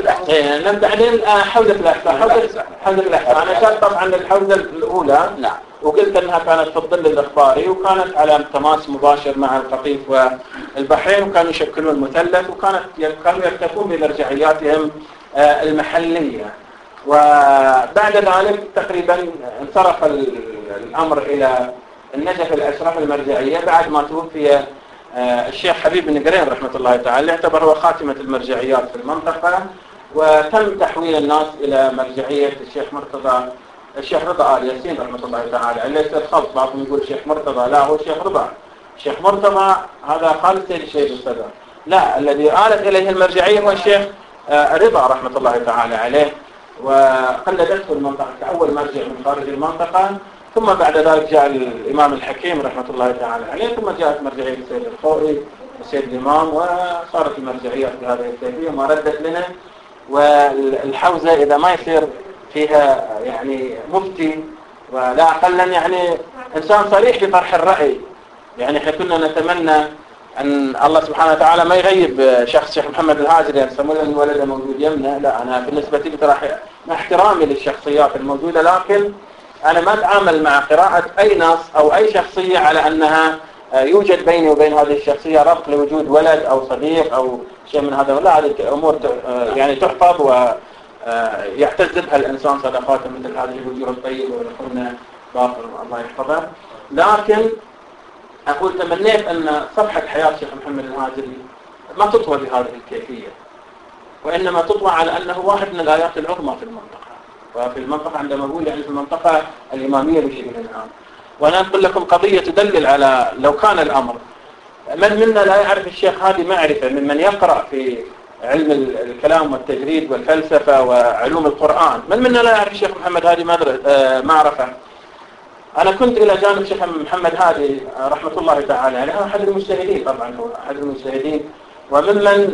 الأحساء. نبدأ بعدين حوزة الأحساء. حوزة حوزة الأحساء. أنا كان طبعا الحوزة الأولى نعم وقلت أنها كانت في الظل الإخباري، وكانت على تماس مباشر مع القطيف والبحرين، وكانوا يشكلون مثلث، وكانت كانوا يكتفون بمرجعياتهم المحلية. وبعد ذلك تقريبا انصرف الأمر إلى النجف الأشرف المرجعية بعد ما توفي الشيخ حبيب بن قرين رحمة الله تعالى، يعتبر هو خاتمة المرجعيات في المنطقة، وتم تحويل الناس إلى مرجعية الشيخ مرتضى الشيخ رضا آل ياسين رحمة الله تعالى. ليس الخلط، بعضهم يقول الشيخ مرتضى، لا هو الشيخ رضا. الشيخ مرتضى هذا خالد سيد الشهيد الصدر، لا الذي آلت إليه المرجعية هو الشيخ رضا رحمة الله تعالى عليه، وقلدته المنطقة كأول مرجع من خارج المنطقة. ثم بعد ذلك جاء الإمام الحكيم رحمة الله تعالى عليه، ثم جاءت مرجعية السيد الخوئي والسيد الإمام، وصارت المرجعيات بهذه الكيفية ما ردت لنا. والحوزة إذا ما يصير فيها يعني مفتي ولا أقلا يعني إنسان صريح بطرح الرأي، يعني احنا كنا نتمنى أن الله سبحانه وتعالى ما يغيب شخص شيخ محمد الهاجري، يعني يسمون له الولد موجود يمنا. لا، أنا بالنسبة لي ترى مع احترامي للشخصيات الموجودة، لكن أنا ما أتعامل مع قراءة أي نص أو أي شخصية على أنها يوجد بيني وبين هذه الشخصية ربط لوجود ولد أو صديق أو شيء من هذا. ولا، هذه الأمور يعني تحفظ ويعتز بها الإنسان صداقاته مثل هذه الوجوه الطيبة والأخونا باقر الله يحفظه. لكن أقول تمنيت أن صفحة حياة شيخ محمد الهاجري ما تطوى بهذه الكيفية، وإنما تطوى على أنه واحد من الآيات العظمى في المنطقة، وفي المنطقة عندما أقول يعني في المنطقة الإمامية بشكل عام. وأنا أقول لكم قضية تدلل على لو كان الأمر، من منا لا يعرف الشيخ هادي معرفة ممن يقرأ في علم الكلام والتجريد والفلسفة وعلوم القرآن، من منا لا يعرف الشيخ محمد هادي معرفة. أنا كنت إلى جانب الشيخ محمد هادي رحمة الله تعالى عليه، أحد المجتهدين، طبعا هو أحد المجتهدين وممن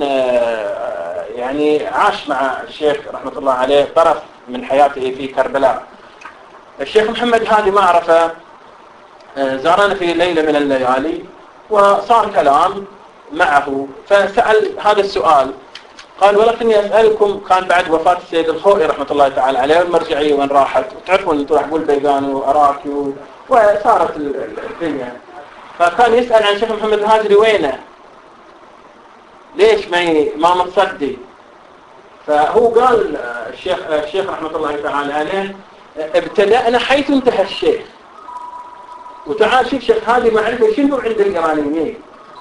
يعني عاش مع الشيخ رحمة الله عليه طرف من حياته في كربلاء. الشيخ محمد هادي معرفة زارنا في ليلة من الليالي وصار كلام معه، فسأل هذا السؤال، قال ولكني أسألكم، كان بعد وفاة السيد الخوئي رحمة الله تعالى عليه، والمرجعية وين راحت، وتعرفون انتم راح تقول بيغاني وأراكي وصارت الدنيا. فكان يسأل عن الشيخ محمد الهاجري وينه، ليش ما ما متصدي. فهو قال الشيخ الشيخ رحمة الله تعالى عليه ابتدأنا حيث انتهى الشيخ، وتعال شوف شيخ هذه معرفة شنو عند الإيرانيين،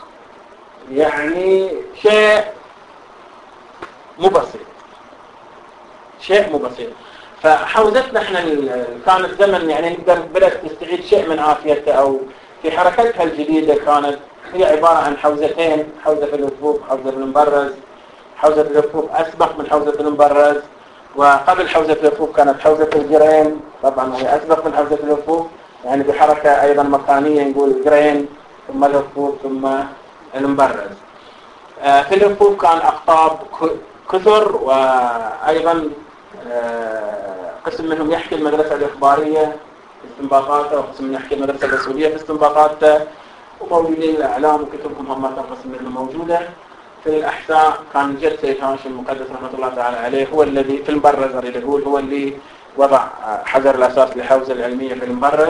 يعني شيء مو بسيط، شيء مو بسيط. فحوزتنا احنا كان الزمن يعني نقدر بدأت تستعيد شيء من عافيتها، أو في حركتها الجديدة كانت هي عبارة عن حوزتين، حوزة الوفوف، حوزة المبرز. حوزة الوفوف أسبق من حوزة المبرز، وقبل حوزة الوفوف كانت حوزة الجرين، طبعا هي أسبق من حوزة الوفوف، يعني بحركة أيضا مكانية نقول الجرين ثم الوفوف ثم المبرز. في الوفوف كان أقطاب كثر، وأيضا قسم منهم يحكي المدرسة الإخبارية في استنباطاته، وقسم منهم يحكي المدرسة الأسودية في استنباطاته، وموجودين الأعلام وكتبهم هم قسم منهم موجودة. في الأحساء كان جد سيد هاشم المقدس رحمة الله تعالى عليه هو الذي في المبرز، أريد أقول هو اللي وضع حجر الأساس للحوزة العلمية في المبرز.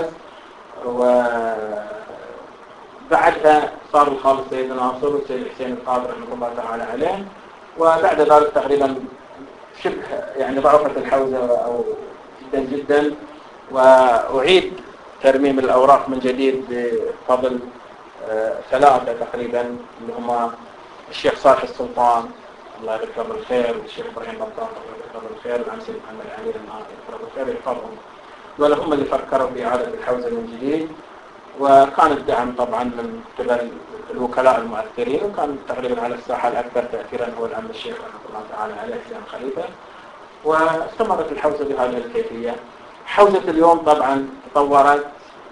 وبعدها صار الخالد سيد ناصر والسيد حسين القادر رحمة الله تعالى عليه، وبعد ذلك تقريبا شبه يعني ضعفت الحوزة أو جدا جدا، وأعيد ترميم الأوراق من جديد بفضل ثلاثة تقريبا اللي هم الشيخ صالح السلطان الله يذكره بالخير، والشيخ إبراهيم بطاط الله يذكره بالخير، والعمسي محمد علي الله يذكره بالخير يحفظهم. دول هم اللي فكروا في إعادة الحوزة من جديد، وكان الدعم طبعا من قبل الوكلاء المؤثرين، وكان تقريبا على الساحة الأكثر تأثيرا هو العم الشيخ رحمه الله تعالى عليه حسين خليفة. واستمرت الحوزة بهذه الكيفية. حوزة اليوم طبعا تطورت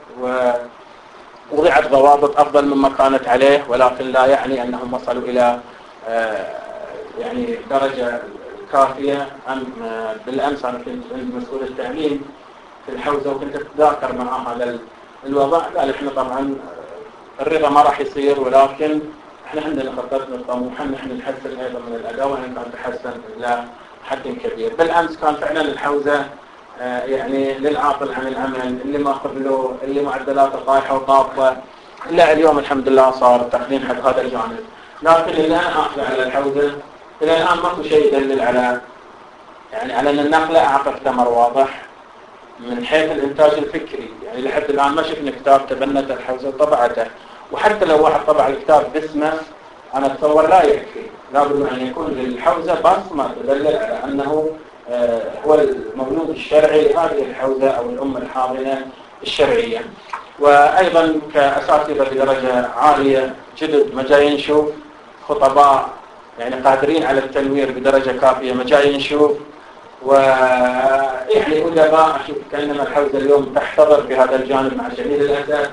ووضعت ضوابط أفضل مما كانت عليه، ولكن لا يعني أنهم وصلوا إلى يعني درجة كافية. أم بالأمس أنا كنت عند مسؤول التعليم في الحوزة وكنت أتذاكر مع هذا الوضع، قال إحنا طبعا الرضا ما راح يصير، ولكن إحنا عندنا خطتنا الطموحة نحن نحسن أيضا من الأداء، وإن كان تحسن إلى حد كبير. بالأمس كان فعلا الحوزة يعني للعاطل عن العمل، اللي ما قبله، اللي معدلاته طايحة وطابة. لا اليوم الحمد لله صار تقديم حق هذا الجانب. لكن اللي أنا أخذ على الحوزة إلى الآن ماكو شيء يدلل على يعني على أن النقلة أعطت ثمر واضح من حيث الإنتاج الفكري. يعني لحد الآن ما شفنا كتاب تبنت الحوزة وطبعته، وحتى لو واحد طبع الكتاب باسمه أنا أتصور لا يكفي، لابد أن يكون للحوزة بصمة تدلل على أنه هو المولود الشرعي لهذه الحوزة أو الأمة الحاضنة الشرعية. وأيضا كأساتذة بدرجة عالية جدد ما جاي نشوف خطباء يعني قادرين على التنوير بدرجة كافية، ما جاي نشوف ويعني أدباء أشوف كأنما الحوزة اليوم تحتضر بهذا الجانب مع شديد الأسف.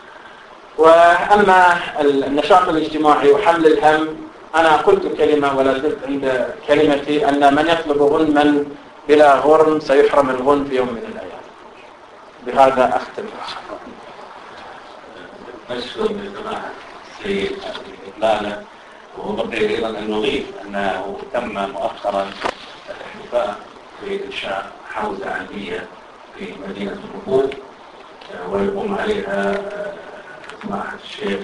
وأما النشاط الاجتماعي وحمل الهم، أنا قلت كلمة ولا زلت عند كلمتي أن من يطلب غنما بلا غرم سيحرم الغن في يوم من الأيام. بهذا أختم. نشكر لسماحة السيد إقباله، وبقي أيضا أن نضيف أنه تم مؤخرا الاحتفاء بإنشاء حوزة علمية في مدينة الربوط، ويقوم عليها سماحة الشيخ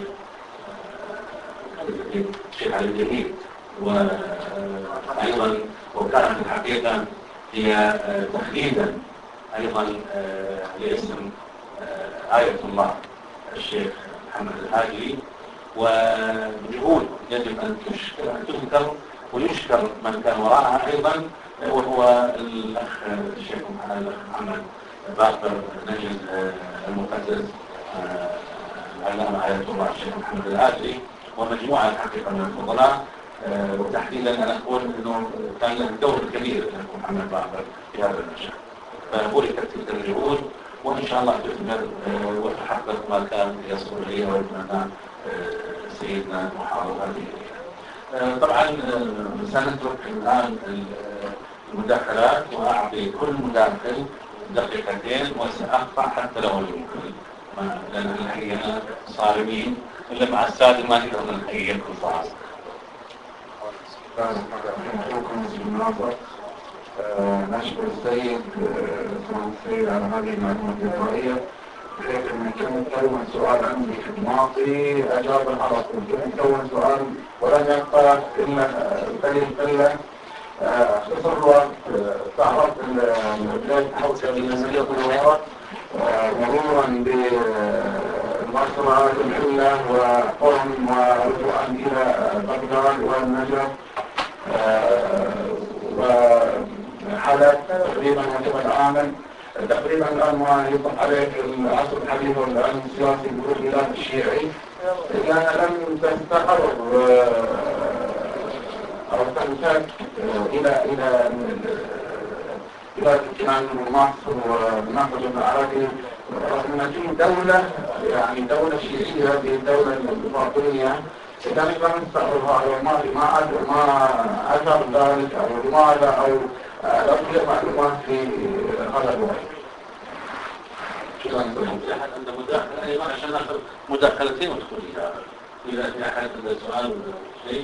الشيخ علي الجديد. وأيضا وكانت الحقيقة هي تخليدا أيضا لاسم آية الله الشيخ محمد الهاجري، وجهود يجب أن تشكر أن تذكر ويشكر من كان وراءها أيضا، وهو الأخ الشيخ محمد باقر نجد المقدس العلامة آية الله الشيخ محمد الهاجري ومجموعة الحقيقة من الفضلاء. وتحديدا أنا أقول أنه كان له دور كبير الأخ محمد باقر في هذا المجال، فبوركت تلك الجهود وإن شاء الله تثمر وتحقق ما كان يصل إليه ويتمنى سيدنا محافظته. طبعا سنترك الآن المداخلات وأعطي كل مداخل دقيقتين وسأقطع حتى لو يمكن، لأن الحقيقة صارمين إلا مع السادة ما نقدر نحقق الفاظ. نشكر السيد سمو السيد على هذه المعلومات الإضافية. بحيث أن كان يكون سؤال عندي في دماغي أجاب على طول، كان يكون سؤال ولم يبقى إلا قليل قلة. اختصر الوقت تعرضت بداية حوزة المسؤولية الوراء مرورا بالمصرعات العلة وقرم ورجوعا إلى بغداد والنجف وحالات تقريبا هتبقى العامل تقريبا الآن ما يطلق عليه في العصر الحديث والعلم السياسي بيقول البلاد الشيعي، لأنها لم تستقر أو تنتج إلى إلى إلى كان مصر ونخرج من العراقي رغم في دولة يعني دولة شيعية هذه الدولة الفاطمية كانت لم تستقرها ما ما ما أثر ذلك أو لماذا أو لا توجد معلومات في هذا الوقت. شكرا لك. أحد عنده مداخلة أيضا عشان ناخذ مداخلتين وندخل إذا في أحد عنده سؤال ولا شيء.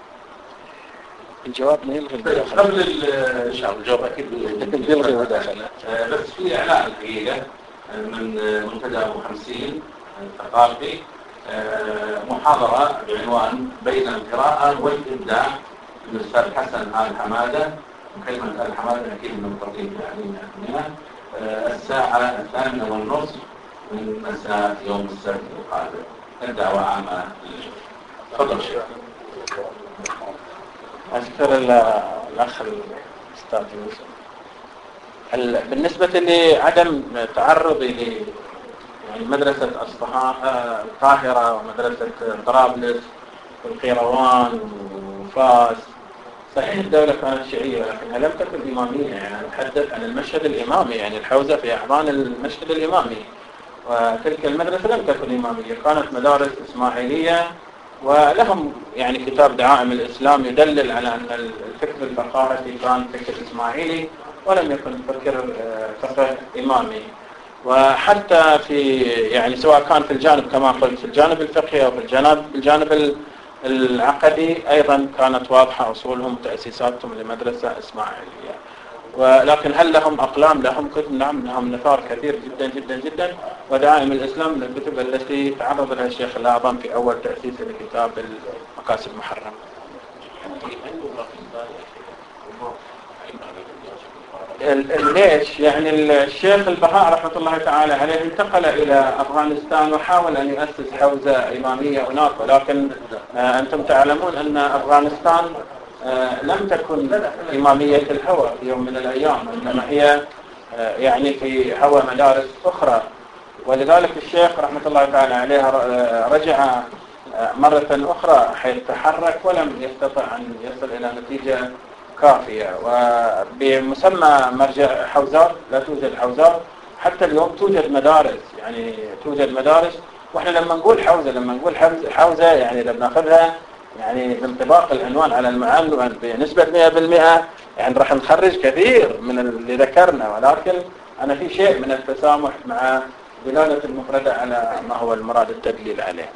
الجواب ما يلغي المداخلة. قبل الجواب أكيد يلغي المداخلة. بس في إعلان الحقيقة من منتدى أبو خمسين الثقافي محاضرة بعنوان بين القراءة والإبداع للأستاذ حسن آل حمادة، وكلمة آل حمادة أكيد من تطبيق يعني هنا الساعة الثامنة والنصف من مساء يوم السبت القادم. الدعوة عامة للجميع. تفضل شيخ. أذكر الأخ الأستاذ يوسف بالنسبة لعدم تعرضي ل يعني مدرسة أصفهان القاهرة ومدرسة طرابلس والقيروان وفاس. صحيح الدولة كانت شيعية لكنها لم تكن إمامية، يعني نتحدث عن المشهد الإمامي، يعني الحوزة في أحضان المشهد الإمامي، وتلك المدرسة لم تكن إمامية، كانت مدارس إسماعيلية ولهم يعني كتاب دعائم الإسلام يدلل على أن الفكر الفقاهي كان فكر إسماعيلي ولم يكن فكر فقه إمامي. وحتى في يعني سواء كان في الجانب كما قلت في الجانب الفقهي أو في الجانب الجانب العقدي أيضا كانت واضحة أصولهم وتأسيساتهم لمدرسة إسماعيلية. ولكن هل لهم أقلام، لهم كتب؟ نعم، لهم نثار كثير جدا جدا جدا. ودعائم الإسلام من الكتب التي تعرض لها الشيخ الأعظم في أول تأسيس لكتاب المقاصد المحرمة. ليش؟ يعني الشيخ البهاء رحمة الله تعالى عليه انتقل إلى أفغانستان وحاول أن يؤسس حوزة إمامية هناك، ولكن أنتم تعلمون أن أفغانستان لم تكن إمامية الهوى في يوم من الأيام، إنما هي يعني في هوى مدارس أخرى. ولذلك الشيخ رحمة الله تعالى عليه رجع مرة أخرى حيث تحرك ولم يستطع أن يصل إلى نتيجة كافية. وبمسمى مرجع حوزات لا توجد حوزات، حتى اليوم توجد مدارس، يعني توجد مدارس. وإحنا لما نقول حوزة لما نقول حوزة يعني لما ناخذها يعني بانطباق العنوان على المعلم بنسبة مئة بالمئة، يعني راح نخرج كثير من اللي ذكرنا، ولكن أنا في شيء من التسامح مع دلالة المفردة على ما هو المراد التدليل عليه.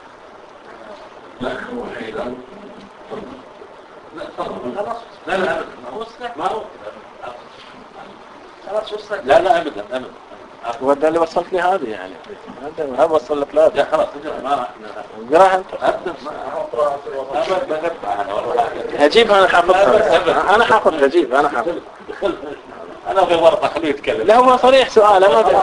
لا هو أيضا لا طبعا لا لا ما هو لا لا أبدا أبدا هو ده اللي وصلت لي هذه، يعني هذا وصل لك لا لا خلاص ما قراها انت أبدا هجيب انا حافظها انا حافظ هجيب انا حافظ انا في ورطه خليه يتكلم. لا هو صريح سؤال ما ادري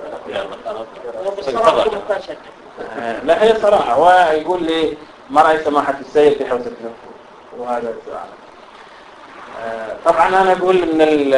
لا هي صراحه. هو يقول لي ما راي سماحه السيد في حوزه النفوذ، وهذا السؤال. طبعا انا اقول ان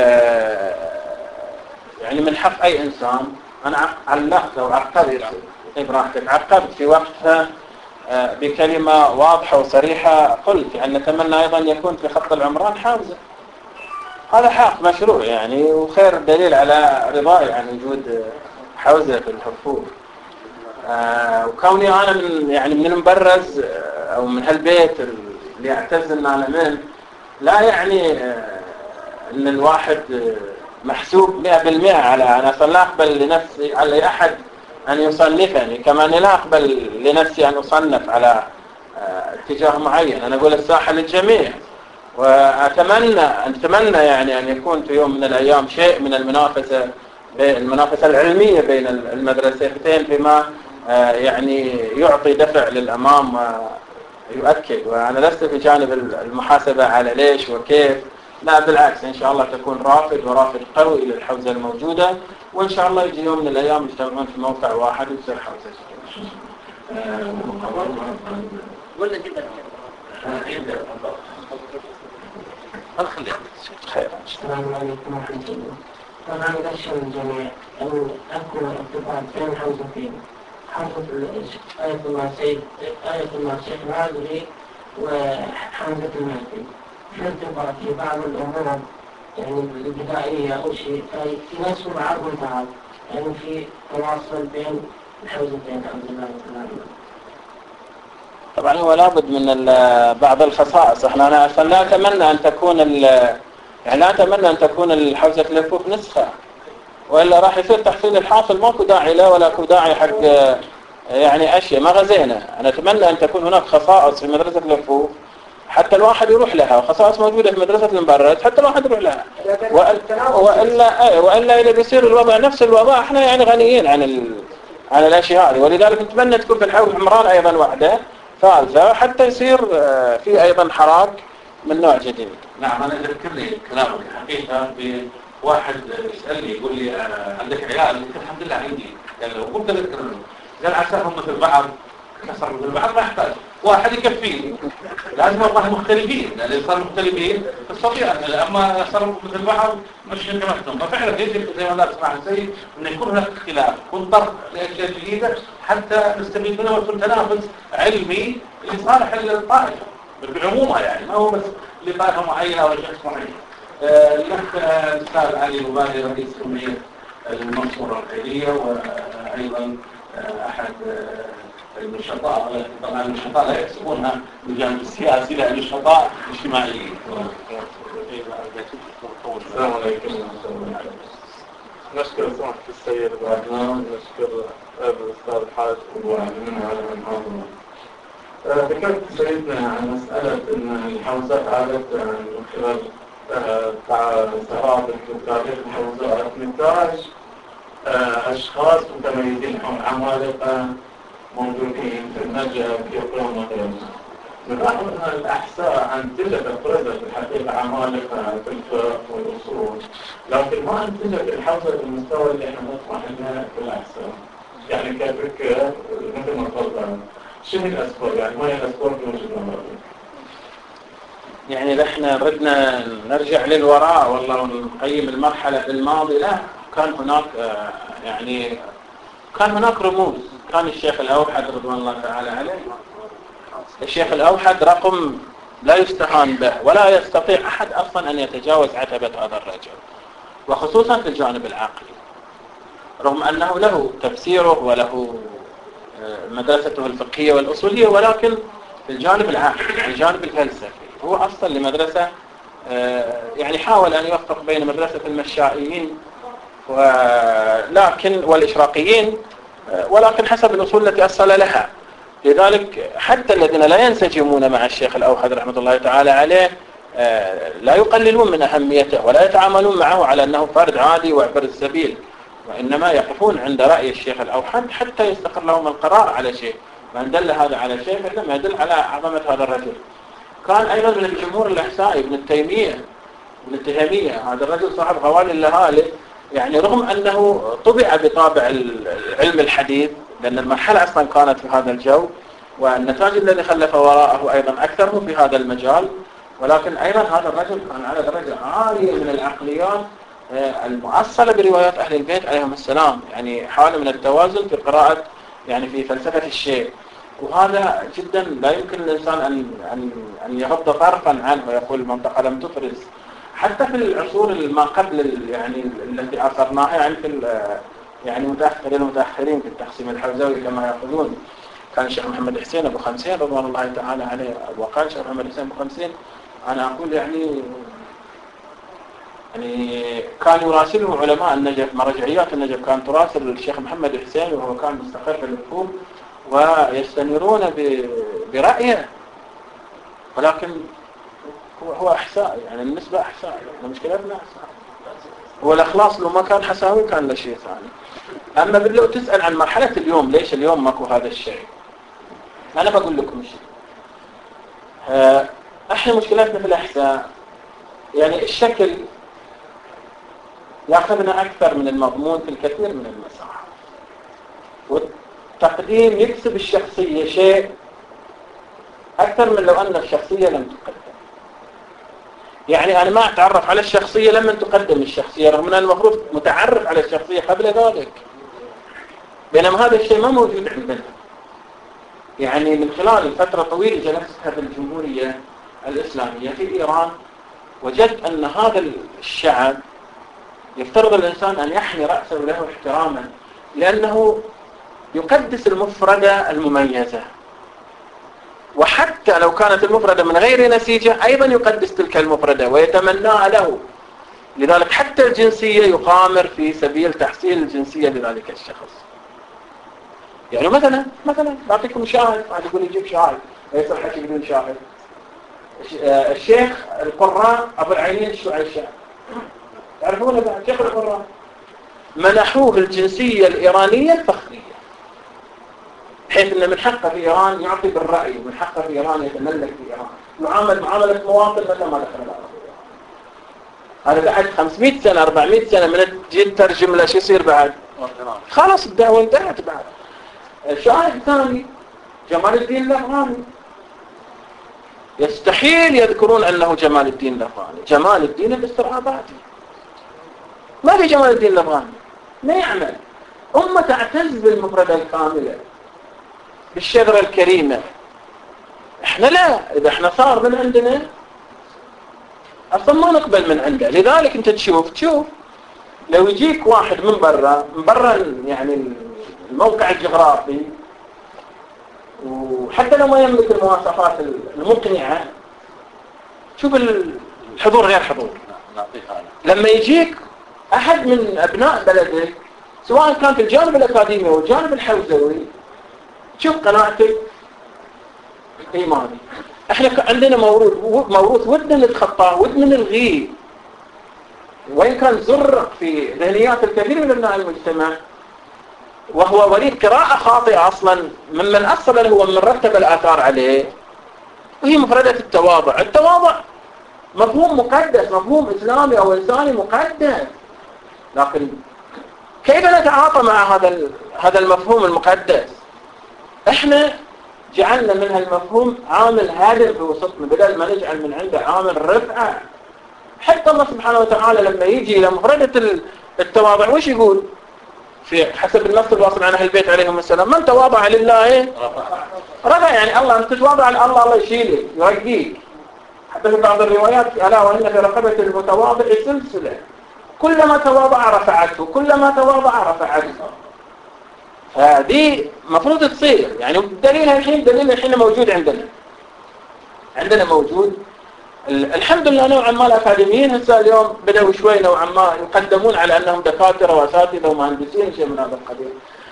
يعني من حق اي انسان، انا علقت او عقبت براحتك عقبت في وقتها بكلمة واضحة وصريحة، قلت يعني نتمنى أيضا يكون في خط العمران حوزة. هذا حق مشروع يعني، وخير دليل على رضاي عن وجود حوزة في الحفور. آه وكوني أنا من يعني من المبرز أو من هالبيت اللي أعتز أن أنا منه، لا يعني آه أن الواحد محسوب مئة بالمئة على أنا لا أقبل لنفسي على أحد أن يصنفني، كما أني لا أقبل لنفسي أن أصنف على اتجاه معين. أنا أقول الساحة للجميع، وأتمنى أتمنى يعني أن يكون في يوم من الأيام شيء من المنافسة المنافسة العلمية بين المدرستين فيما يعني يعطي دفع للأمام ويؤكد. وأنا لست في جانب المحاسبة على ليش وكيف، لا بالعكس، إن شاء الله تكون رافد ورافد قوي للحوزة الموجودة، وإن شاء الله يجي يوم من الأيام يجتمعون في موقع واحد ويصير حوزة. ولا جدا خلي خير. السلام عليكم ورحمة الله. طبعا أشهر الجميع أن أكون ارتباط بين حوزتين، حوزة آية الله سيد آية الله الشيخ العادلي وحوزة المهدي، في ارتباط في بعض الأمور يعني البدائية أو شيء فيناسب بعضهم بعض، يعني في تواصل بين الحوزتين الحمد لله تعالى. طبعا هو لابد من بعض الخصائص. احنا انا اصلا لا اتمنى ان تكون يعني لا اتمنى ان تكون الحوزة الكفوف نسخة، والا راح يصير تحصيل الحاصل ماكو داعي له ولا كو داعي حق يعني اشياء ما غزينا. انا اتمنى ان تكون هناك خصائص في مدرسة الكفوف حتى الواحد يروح لها، وخصائص موجودة في مدرسة المبرد حتى الواحد يروح لها، وإلا أي وإلا إذا بيصير الوضع نفس الوضع احنا يعني غنيين عن ال... عن الأشياء هذه. ولذلك نتمنى تكون في الحوزة عمران أيضا واحدة ثالثة حتى يصير في أيضا حراك من نوع جديد. نعم أنا أذكر لي كلامك حقيقة بواحد يسألني يقول لي عندك عيال؟ قلت الحمد لله عندي. يعني لو قلت أذكر قال عساهم مثل بعض كسر مثل بعض ما يحتاج واحد يكفيني، لازم الله مختلفين، لأن صار مختلفين تستطيع. أما صاروا مثل بعض مش يمكنهم. ففعلا يجب زي ما لا تسمع السيد أن يكون هناك اختلاف، يكون طرح لأشياء جديدة حتى نستفيد منها ويكون تنافس علمي لصالح الطائفة بعمومها، يعني ما هو بس لطائفة معينة أو لشخص معين. الأخ الأستاذ علي مبادي رئيس جمعية المنصورة الخيرية، وأيضا أحد النشطاء، طبعا النشطاء لا يحسبونها بالجانب السياسي لأن النشطاء اجتماعيين. السلام عليكم. نشكر سماحة السيد العدنان، نشكر الأستاذ الحاج وعلمنا على المحاضرة. ذكرت سيدنا عن مسألة أن الحوزات عادت من خلال ثوابت وتاريخ الحوزات نتاج أشخاص متميزين هم عمالقة موجودين في النجف في قوم وغيرها. بالرغم أن الأحساء أنتجت أفرزت الحقيقة عمالقة في الفقه والأصول، لكن ما أنتجت الحوزة بالمستوى اللي احنا نطمح لنا في الأحساء. يعني كفكرة مثل ما تفضل شنو الأسباب؟ يعني ما هي الأسباب في وجود المرضى؟ يعني احنا ردنا نرجع للوراء والله ونقيم المرحلة الماضية، لا كان هناك يعني كان هناك رموز. كان الشيخ الأوحد رضوان الله تعالى عليه، الشيخ الأوحد رقم لا يستهان به ولا يستطيع أحد أصلا أن يتجاوز عتبة هذا الرجل، وخصوصا في الجانب العقلي، رغم أنه له تفسيره وله مدرسته الفقهية والأصولية، ولكن في الجانب العقلي الجانب الفلسفي هو أصلا لمدرسة يعني حاول أن يوفق بين مدرسة المشائيين ولكن والإشراقيين، ولكن حسب الأصول التي أصل لها. لذلك حتى الذين لا ينسجمون مع الشيخ الأوحد رحمة الله تعالى عليه لا يقللون من أهميته ولا يتعاملون معه على أنه فرد عادي وعبر السبيل، وإنما يقفون عند رأي الشيخ الأوحد حتى يستقر لهم القرار على شيء. من دل هذا على شيء فإنما يدل على عظمة هذا الرجل. كان أيضا من الجمهور الأحسائي ابن التيمية ابن التهمية، هذا الرجل صاحب غوالي اللهالي، يعني رغم أنه طبع بطابع العلم الحديث لأن المرحلة أصلا كانت في هذا الجو، والنتاج الذي خلف وراءه أيضا أكثره في هذا المجال، ولكن أيضا هذا الرجل كان على درجة عالية من العقليات المؤصلة بروايات أهل البيت عليهم السلام، يعني حالة من التوازن في قراءة يعني في فلسفة الشيء، وهذا جدا لا يمكن الإنسان أن أن أن يغض طرفا عنه ويقول المنطقة لم تفرز. حتى في العصور ما قبل يعني التي عاصرناها، يعني في يعني متأخرين المتأخرين في التقسيم الحوزوي كما يقولون، كان الشيخ محمد حسين أبو خمسين رضوان الله تعالى عليه، وقال الشيخ محمد حسين أبو خمسين أنا أقول يعني يعني كان يراسله علماء النجف، مرجعيات النجف كانت تراسل الشيخ محمد حسين وهو كان مستقر في الحكومة ويستنيرون برأيه، ولكن هو هو أحساء، يعني النسبة أحساء، يعني مشكلتنا أحساء. هو الأخلاص لو ما كان حساوي كان له شيء ثاني. أما لو تسأل عن مرحلة اليوم ليش اليوم ماكو هذا الشيء، أنا بقول لكم شيء. احنا مشكلتنا في الأحساء يعني الشكل يأخذنا أكثر من المضمون في الكثير من المساحات، والتقديم يكسب الشخصية شيء أكثر من لو أن الشخصية لم تقدم. يعني أنا ما أتعرف على الشخصية لما تقدم الشخصية، رغم أن المفروض متعرف على الشخصية قبل ذلك، بينما هذا الشيء ما موجود عندنا. يعني من خلال فترة طويلة جلستها في الجمهورية الإسلامية في إيران، وجدت أن هذا الشعب يفترض الإنسان أن يحمي رأسه له احتراما، لأنه يقدس المفردة المميزة، وحتى لو كانت المفردة من غير نسيجة أيضا يقدس تلك المفردة ويتمناها له. لذلك حتى الجنسية يقامر في سبيل تحصيل الجنسية لذلك الشخص. يعني مثلا مثلا بعطيكم شاهد، واحد يقول يجيب شاهد ليس الحكي بدون شاهد. الشيخ القراء أبو العينين الشعيشة تعرفونه بعد؟ شيخ القراء منحوه الجنسية الإيرانية الفخرية، بحيث أن من حقه في إيران يعطي بالرأي، ومن حقه في إيران يتملك في إيران، يعامل معاملة مواطن مثل ما دخل العرب. هذا بعد خمسمائة سنة أربعمائة سنة من تجي ترجم له شو يصير بعد؟ خلاص الدعوة انتهت بعد. الشاهد الثاني جمال الدين الأفغاني، يستحيل يذكرون أنه جمال الدين الأفغاني، جمال الدين الاسترهاباتي، ما في جمال الدين الأفغاني، ما يعمل. أمة تعتز بالمفردة الكاملة بالشجرة الكريمة، احنا لا، اذا احنا صار من عندنا اصلا ما نقبل من عنده. لذلك انت تشوف تشوف لو يجيك واحد من برا من برا يعني الموقع الجغرافي، وحتى لو ما يملك المواصفات المقنعة، شوف الحضور غير حضور. لما يجيك احد من ابناء بلدك سواء كان في الجانب الاكاديمي والجانب الحوزوي، شوف قناعتك الإيماني، احنا عندنا موروث موروث ودنا نتخطاه ودنا نلغيه، وإن كان زرق في ذهنيات الكثير من أبناء المجتمع، وهو وليد قراءة خاطئة أصلا ممن أصلا هو من رتب الآثار عليه، وهي مفردة التواضع. التواضع مفهوم مقدس، مفهوم إسلامي أو إنساني مقدس، لكن كيف نتعاطى مع هذا هذا المفهوم المقدس؟ احنا جعلنا من هالمفهوم عامل هادم في وسطنا بدل ما نجعل من عنده عامل رفعة. حتى الله سبحانه وتعالى لما يجي إلى مفردة التواضع وش يقول؟ في حسب النص الواصل عن أهل البيت عليهم السلام: من تواضع لله رفع. يعني الله أنت تتواضع لله الله يشيلك يرقيك. حتى في بعض الروايات: ألا وإن في رقبة المتواضع سلسلة كلما تواضع رفعته كلما تواضع رفعته. هذه مفروض تصير. يعني دليلها الحين دليل الحين موجود عندنا عندنا موجود. الحمد لله نوعا ما الأكاديميين هسه اليوم بدأوا شوي نوعا ما يقدمون على أنهم دكاترة وأساتذة ومهندسين شيء من هذا القبيل،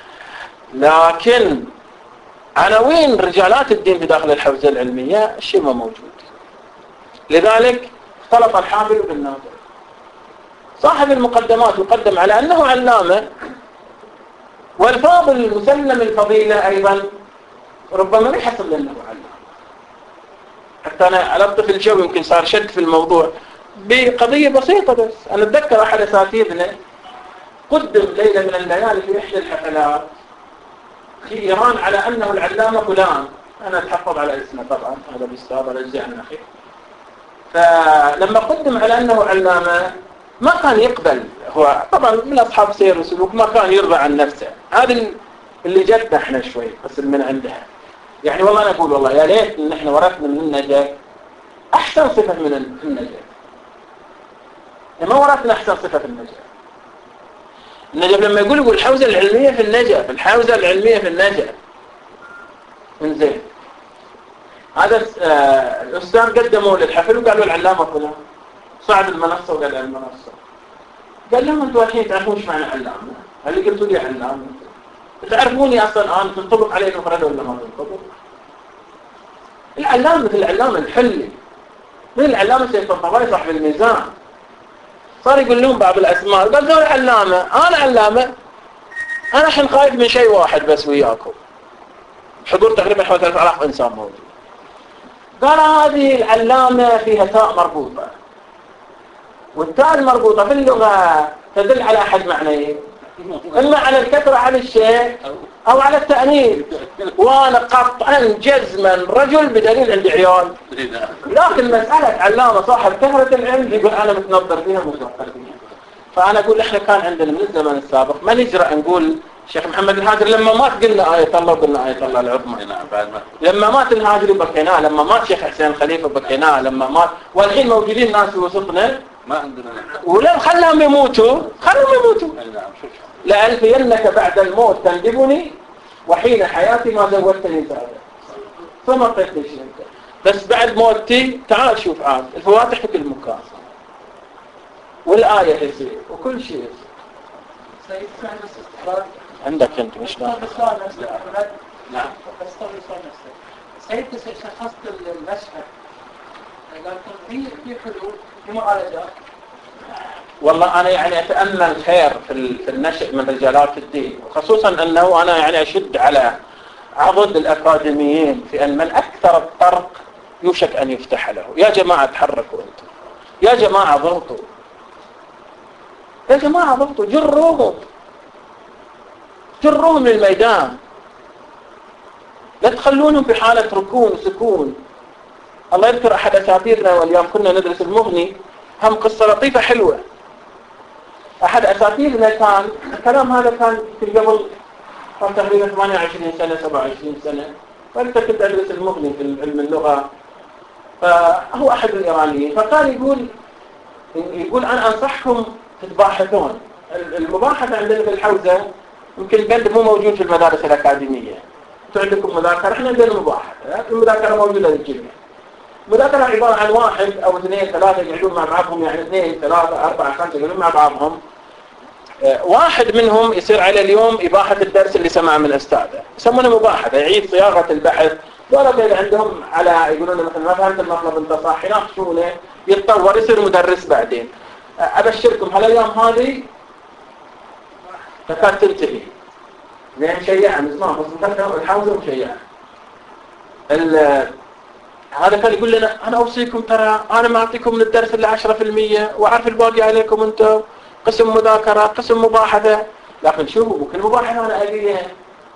لكن عناوين رجالات الدين في داخل الحوزة العلمية الشيء ما موجود. لذلك اختلط الحافل بالناظر. صاحب المقدمات يقدم على أنه علامة، والفاضل المسلم الفضيلة أيضا ربما لا يحصل لأنه علامة. حتى أنا على الطفل جو يمكن صار شد في الموضوع بقضية بسيطة بس. أنا أتذكر أحد أساتذتنا قدم ليلة من الليالي في إحدى الحفلات في إيران على أنه العلامة فلان. أنا أتحفظ على اسمه طبعا، هذا بالأستاذ على الجزء عن أخي. فلما قدم على أنه علامة ما كان يقبل، هو طبعا من أصحاب سير وسلوك ما كان يرضى عن نفسه. هذا اللي جدنا احنا شوي بس من عندها. يعني والله أنا أقول والله يا ليت إن إحنا ورثنا من النجف أحسن صفة من النجف. ما ورثنا أحسن صفة في النجف. النجف لما يقول يقول الحوزة العلمية في النجف، الحوزة العلمية في النجف. إنزين. هذا آه الأستاذ قدموا للحفل وقالوا العلامة فلان. صعد المنصة وقال المنصة. قال لهم أنتوا الحين تعرفون إيش معنى علامة؟ هل قلتوا لي علامة؟ تعرفوني أصلا أنا تنطبق عليه المفردة ولا ما تنطبق؟ العلامة مثل العلامة الحلي، من العلامة سيد الطبري صاحب الميزان. صار يقول لهم بعض الأسماء، قال ذول علامة، أنا علامة، أنا الحين خايف من شيء واحد بس وياكم. حضور تقريبا حوالي ثلاثة آلاف إنسان موجود. قال هذه العلامة فيها تاء مربوطة، والتاء المربوطة في اللغة تدل على أحد معنيين، إما على الكثرة على الشيء أو على التأنيث. وأنا قطعا جزما رجل بدليل عندي عيال، لكن مسألة علامة صاحب كثرة العلم يقول أنا متنظر فيها متوقع فيها. فأنا أقول إحنا كان عندنا من الزمن السابق ما نجرأ نقول الشيخ محمد الهاجري لما مات قلنا آية الله وقلنا آية الله العظمى. لما مات الهاجري بكيناه، لما مات شيخ حسين الخليفة بكيناه، لما مات. والحين موجودين ناس في وسطنا ما عندنا، ولو خلاهم يموتوا خلهم يموتوا. لألفينك بعد الموت تندبني وحين حياتي ما زودتني سعادة. فما قلت لي شيء بس بعد موتي تعال شوف عاد الفواتح في كل مكان والآية يصير وكل شيء يصير. سيد سعد الاستقرار عندك أنت مش نعم نعم بس طول السؤال نفسه. سيد شخصت المشهد لكن في في حلول في معالجات. والله أنا يعني أتأمل خير في في النشء من رجالات الدين، وخصوصا أنه أنا يعني أشد على عضد الأكاديميين في أن من أكثر الطرق يوشك أن يفتح له. يا جماعة تحركوا أنتم، يا جماعة ضغطوا، يا جماعة ضغطوا، جروهم جروهم للميدان، لا تخلونهم في حالة ركون وسكون. الله يذكر أحد أساتذتنا واليوم كنا ندرس المغني، هم قصة لطيفة حلوة. أحد أساتذتنا كان الكلام هذا كان في قبل كان تقريبا ثمانية وعشرين سنة سبعة وعشرين سنة، وأنت كنت أدرس المغني في علم اللغة. فهو أحد الإيرانيين، فكان يقول يقول أنا أنصحكم تتباحثون. المباحثة عندنا في الحوزة يمكن البند مو موجود في المدارس الأكاديمية. أنتم عندكم مذاكرة، إحنا عندنا مباحثة، المذاكرة موجودة للجميع. مذاكرة عبارة عن واحد أو اثنين ثلاثة يقعدون مع بعضهم، يعني اثنين ثلاثة أربعة خمسة يقعدون مع بعضهم. واحد منهم يصير على اليوم إباحة الدرس اللي سمع من أستاذه، يسمونه مباحثة، يعيد صياغة البحث ولكن عندهم على يقولون مثلا ما فهمت المطلب انت صح، يناقشونه يتطور يصير مدرس بعدين. ابشركم هالايام هذه تكاد تنتهي. زين مشيعه من زمان بس مكتبه الحوزه مشيعه. هذا كان يقول لنا انا اوصيكم ترى انا ما اعطيكم من الدرس الا عشرة في المية واعرف الباقي عليكم انتم، قسم مذاكره قسم مباحثه. لكن شوفوا ممكن مباحثه انا اليه.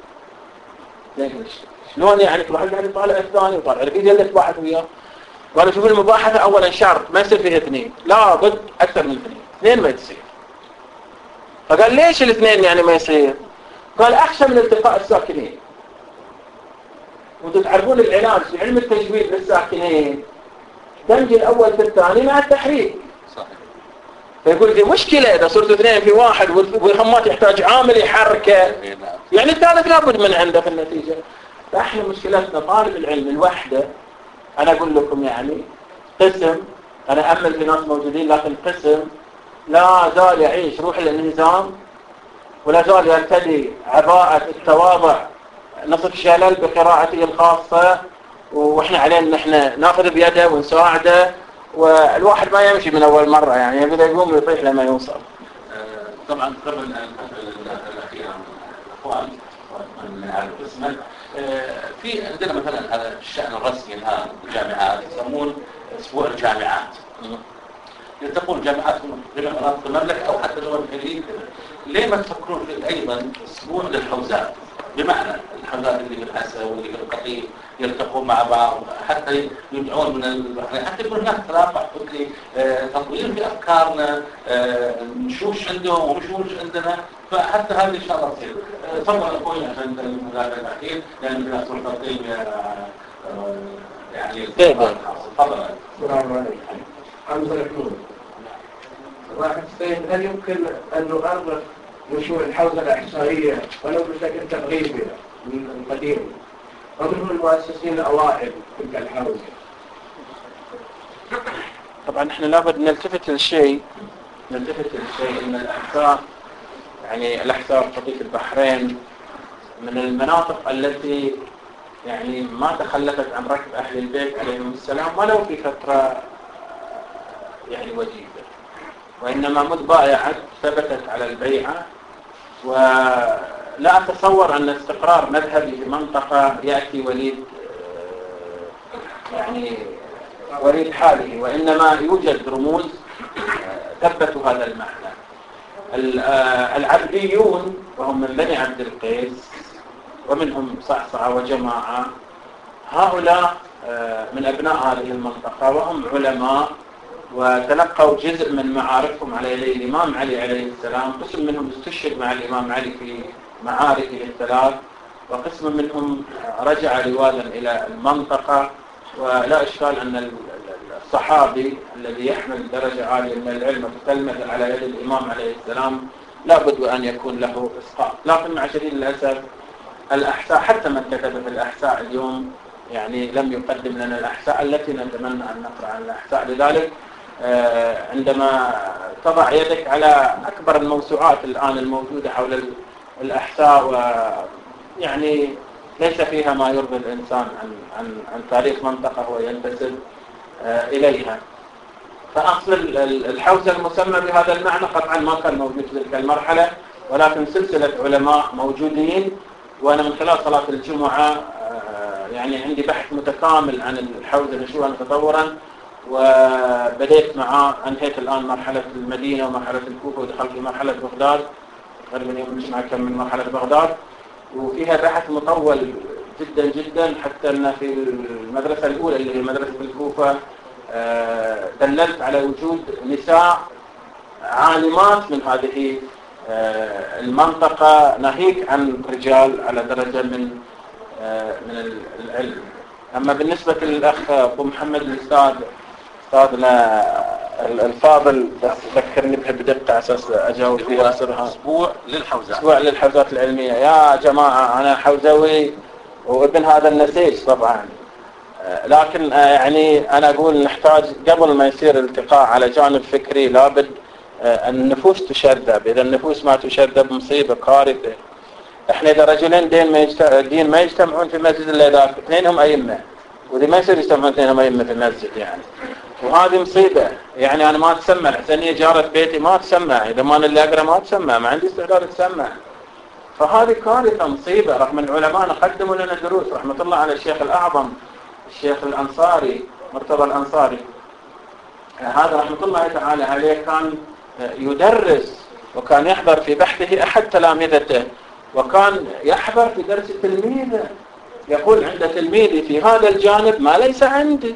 شلون يعني كل واحد قاعد يطالع الثاني وطالع رفيق اللي تباحث وياه. قالوا شوفوا المباحثه اولا شرط ما يصير فيها اثنين، لا بد اكثر من اثنين، اثنين ما تصير. فقال ليش الاثنين يعني ما يصير؟ قال اخشى من التقاء الساكنين. وانتم تعرفون العلاج في علم التجويد للساكنين دمج الاول في الثاني مع التحريك. صحيح. فيقول في مشكله اذا صرتوا اثنين في واحد والخمات يحتاج عامل يحركه، يعني الثالث لابد من عنده في النتيجه. فاحنا مشكلتنا طالب العلم الوحده. انا اقول لكم يعني قسم انا امل في ناس موجودين، لكن قسم لا زال يعيش روح الانهزام ولا زال يرتدي عباءة التواضع نصف شلل بقراءته الخاصة، واحنا علينا نحن ناخذ بيده ونساعده، والواحد ما يمشي من اول مرة يعني يبدأ يقوم ويطيح لما يوصل. طبعا قبل الاخير الاخوان من هذا القسم في عندنا مثلا هذا الشأن الرسمي الان الجامعات يسمون اسبوع الجامعات. يلتقون جامعات في مناطق المملكة او حتى دول الخليج. ليه ما تفكرون في ايضا اسبوع للحوزات؟ بمعنى الحوزات اللي في الحسا واللي في القطيف يلتقون مع بعض حتى يدعون من البحرين، حتى يكون هناك تلاقح فكري، تطوير في افكارنا، نشوفش عندهم ونشوفش عندنا، فحتى هذه ان شاء الله تصير. تفضل اخوي عشان المداخله الاخير لان الناس والتقييم يعني تفضل. السلام عليكم. حمزه الحمود. واحد السيد هل يمكن ان نؤرخ نشوء الحوزه الاحصائيه ولو بشكل تقريبي من القديم ومنهم المؤسسين الاوائل تلك الحوزه؟ طبعا احنا لابد نلتفت للشيء نلتفت للشيء ان الاحساء يعني الاحساء في قطيف البحرين من المناطق التي يعني ما تخلفت عن ركب اهل البيت عليهم السلام ولو في فتره يعني وجيزه، وإنما منذ بايعت ثبتت على البيعة. ولا أتصور أن استقرار مذهبي في منطقة يأتي وليد يعني وليد حاله، وإنما يوجد رموز ثبتوا هذا المعنى. العبديون وهم من بني عبد القيس ومنهم صعصعة وجماعة، هؤلاء من أبناء هذه المنطقة وهم علماء وتلقوا جزء من معارفهم على يدي الإمام علي عليه السلام. قسم منهم استشهد مع الإمام علي في معاركه الثلاث، وقسم منهم رجع لوادا إلى المنطقة. ولا إشكال أن الصحابي الذي يحمل درجة عالية من العلم وتتلمذ على يد الإمام عليه السلام لابد أن يكون له إسقاط. لكن مع شديد الأسف الأحساء حتى من كتب في الأحساء اليوم يعني لم يقدم لنا الأحساء التي نتمنى أن نقرأ عن الأحساء. لذلك عندما تضع يدك على أكبر الموسوعات الآن الموجودة حول الأحساء ويعني ليس فيها ما يرضي الإنسان عن عن عن تاريخ منطقة هو ينتسب إليها. فأصل الحوزة المسمى بهذا المعنى قطعا ما كان موجود في تلك المرحلة، ولكن سلسلة علماء موجودين. وأنا من خلال صلاة الجمعة يعني عندي بحث متكامل عن الحوزة نشوءا تطورا، وبدأت معاه انهيت الآن مرحلة المدينة ومرحلة الكوفة ودخلت في مرحلة بغداد. غالبا يوم الجمعة كم من مرحلة بغداد، وفيها بحث مطول جدا جدا حتى أن في المدرسة الأولى اللي هي مدرسة الكوفة دللت على وجود نساء عالمات من هذه المنطقة ناهيك عن رجال على درجة من من العلم. أما بالنسبة للأخ أبو محمد الأستاذ أستاذنا الفاضل بس ذكرني بها بدقة على أساس أجاوب فيها أسرها. أسبوع للحوزات أسبوع للحوزات العلمية. يا جماعة أنا حوزوي وابن هذا النسيج طبعا، لكن يعني أنا أقول نحتاج قبل ما يصير التقاء على جانب فكري لابد النفوس تشذب. إذا النفوس ما تشذب مصيبة كارثة. احنا اذا رجلين دين ما يجت... دين ما يجتمعون في مسجد الا اذا اثنينهم ائمه، ودي ما يصير يجتمعون اثنينهم ائمه في المسجد يعني. وهذه مصيبه يعني. انا ما اتسمع، الحسنيه جاره بيتي ما تسمع، اذا ما انا اللي اقرا ما تسمع، ما عندي استعداد اتسمع. فهذه كارثه مصيبه. رغم ان علماءنا قدموا لنا دروس، رحمه الله على الشيخ الاعظم الشيخ الانصاري مرتضى الانصاري، هذا رحمه الله تعالى عليه كان يدرس وكان يحضر في بحثه احد تلامذته، وكان يحضر في درس تلميذه، يقول عند تلميذي في هذا الجانب ما ليس عندي.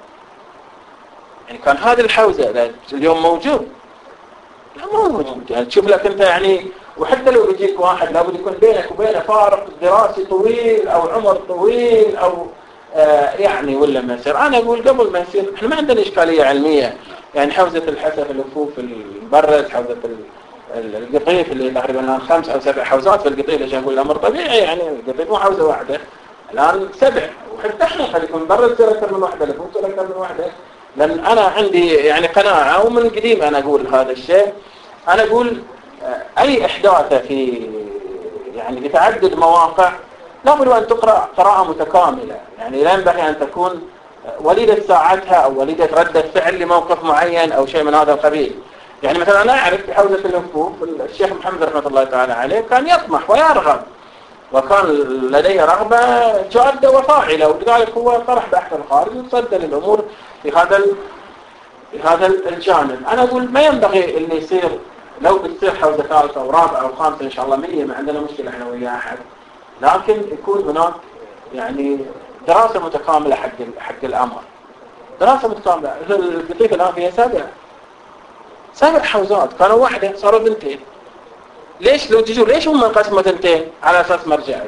يعني كان هذه الحوزه اليوم موجود؟ لا مو موجود. يعني تشوف لك انت يعني، وحتى لو يجيك واحد لابد يكون بينك وبينه فارق دراسي طويل او عمر طويل او آه يعني ولا ما يصير. انا اقول قبل ما يصير احنا ما عندنا اشكاليه علميه. يعني حوزه الحسف الافوف المبرز، حوزه القطيف اللي تقريبا الان خمس او سبع حوزات في القطيف، عشان اقول الامر طبيعي يعني. القطيف مو حوزه واحده، الان سبع، وحتى احنا خلي يكون مبرز تصير اكثر من واحده، الافوف تصير اكثر من واحده. لان انا عندي يعني قناعه ومن قديم انا اقول هذا الشيء. انا اقول اي احداثه في يعني بتعدد مواقع لابد ان تقرا قراءه متكامله. يعني لا ينبغي ان تكون وليده ساعتها او وليده رده فعل لموقف معين او شيء من هذا القبيل. يعني مثلا انا اعرف في حوزه الانفوف الشيخ محمد رحمه الله تعالى عليه كان يطمح ويرغب، وكان لديه رغبه جاده وفاعله، ولذلك هو طرح بحث الخارج وتصدى للامور في هذا في هذا الجانب. انا اقول ما ينبغي اللي يصير لو بتصير حوزه ثالثه او رابعه او خامسه ان شاء الله مية، ما عندنا مشكله احنا ويا احد، لكن يكون هناك يعني دراسه متكامله حق حق الامر. دراسه متكامله. القطيف الان فيها سبع سبع حوزات، كانوا واحده صاروا بنتين. ليش لو تجوا ليش هم انقسموا ثنتين؟ على اساس مرجعي.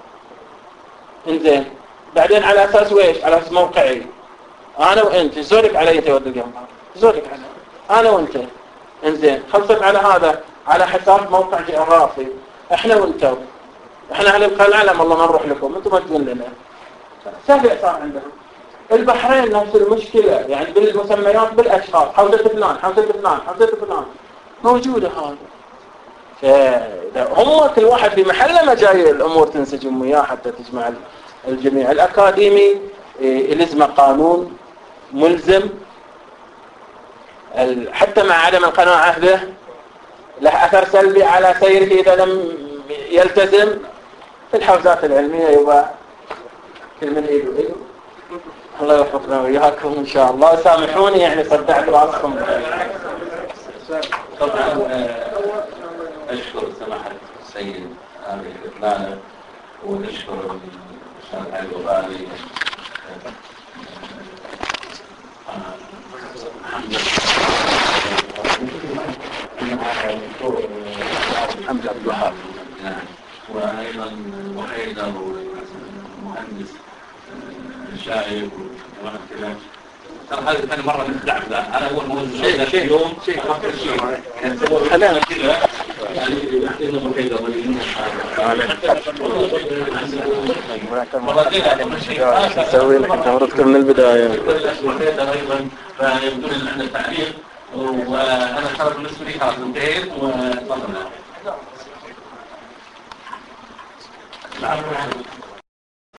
انزين بعدين على اساس ويش؟ على اساس موقعي. انا وانت زورك علي انت ود القمر، زورك علي انا وانت. انزين خلصت على هذا على حساب موقع جغرافي، احنا وانتو، احنا اهل القلعه والله ما نروح لكم، انتم ما تجون لنا. سبع صار عندهم. البحرين نفس المشكله، يعني بالمسميات بالاشخاص، حوزه فلان حوزه فلان حوزه فلان موجوده هذا. هم كل واحد في محله ما جاي الامور تنسجم وياه حتى تجمع الجميع. الاكاديمي يلزم قانون ملزم، حتى مع عدم القناعه به له اثر سلبي على سيره اذا لم يلتزم. في الحوزات العلميه يبقى كل من ايده ايده. الله يوفقنا وياكم ان شاء الله. سامحوني يعني صدعت راسكم. طبعا اشكر سماحه السيد امير الإطلالة، ونشكر الشيخ علي الغالي محمد عبد الوهاب، وايضا وحيدر والمهندس الشاعر وجماعه الكلام. ترى هذه ثاني مره نخدع فلان. انا اول ما شيء شيء يوم شيء فكر شيء خلينا كذا يعني يعطينا وحيدر نسوي لك انت مرتك من البدايه. وحيدر ايضا فيبدو ان عندنا تعليق، وانا خلاص بالنسبه لي خلاص انتهيت وتفضل.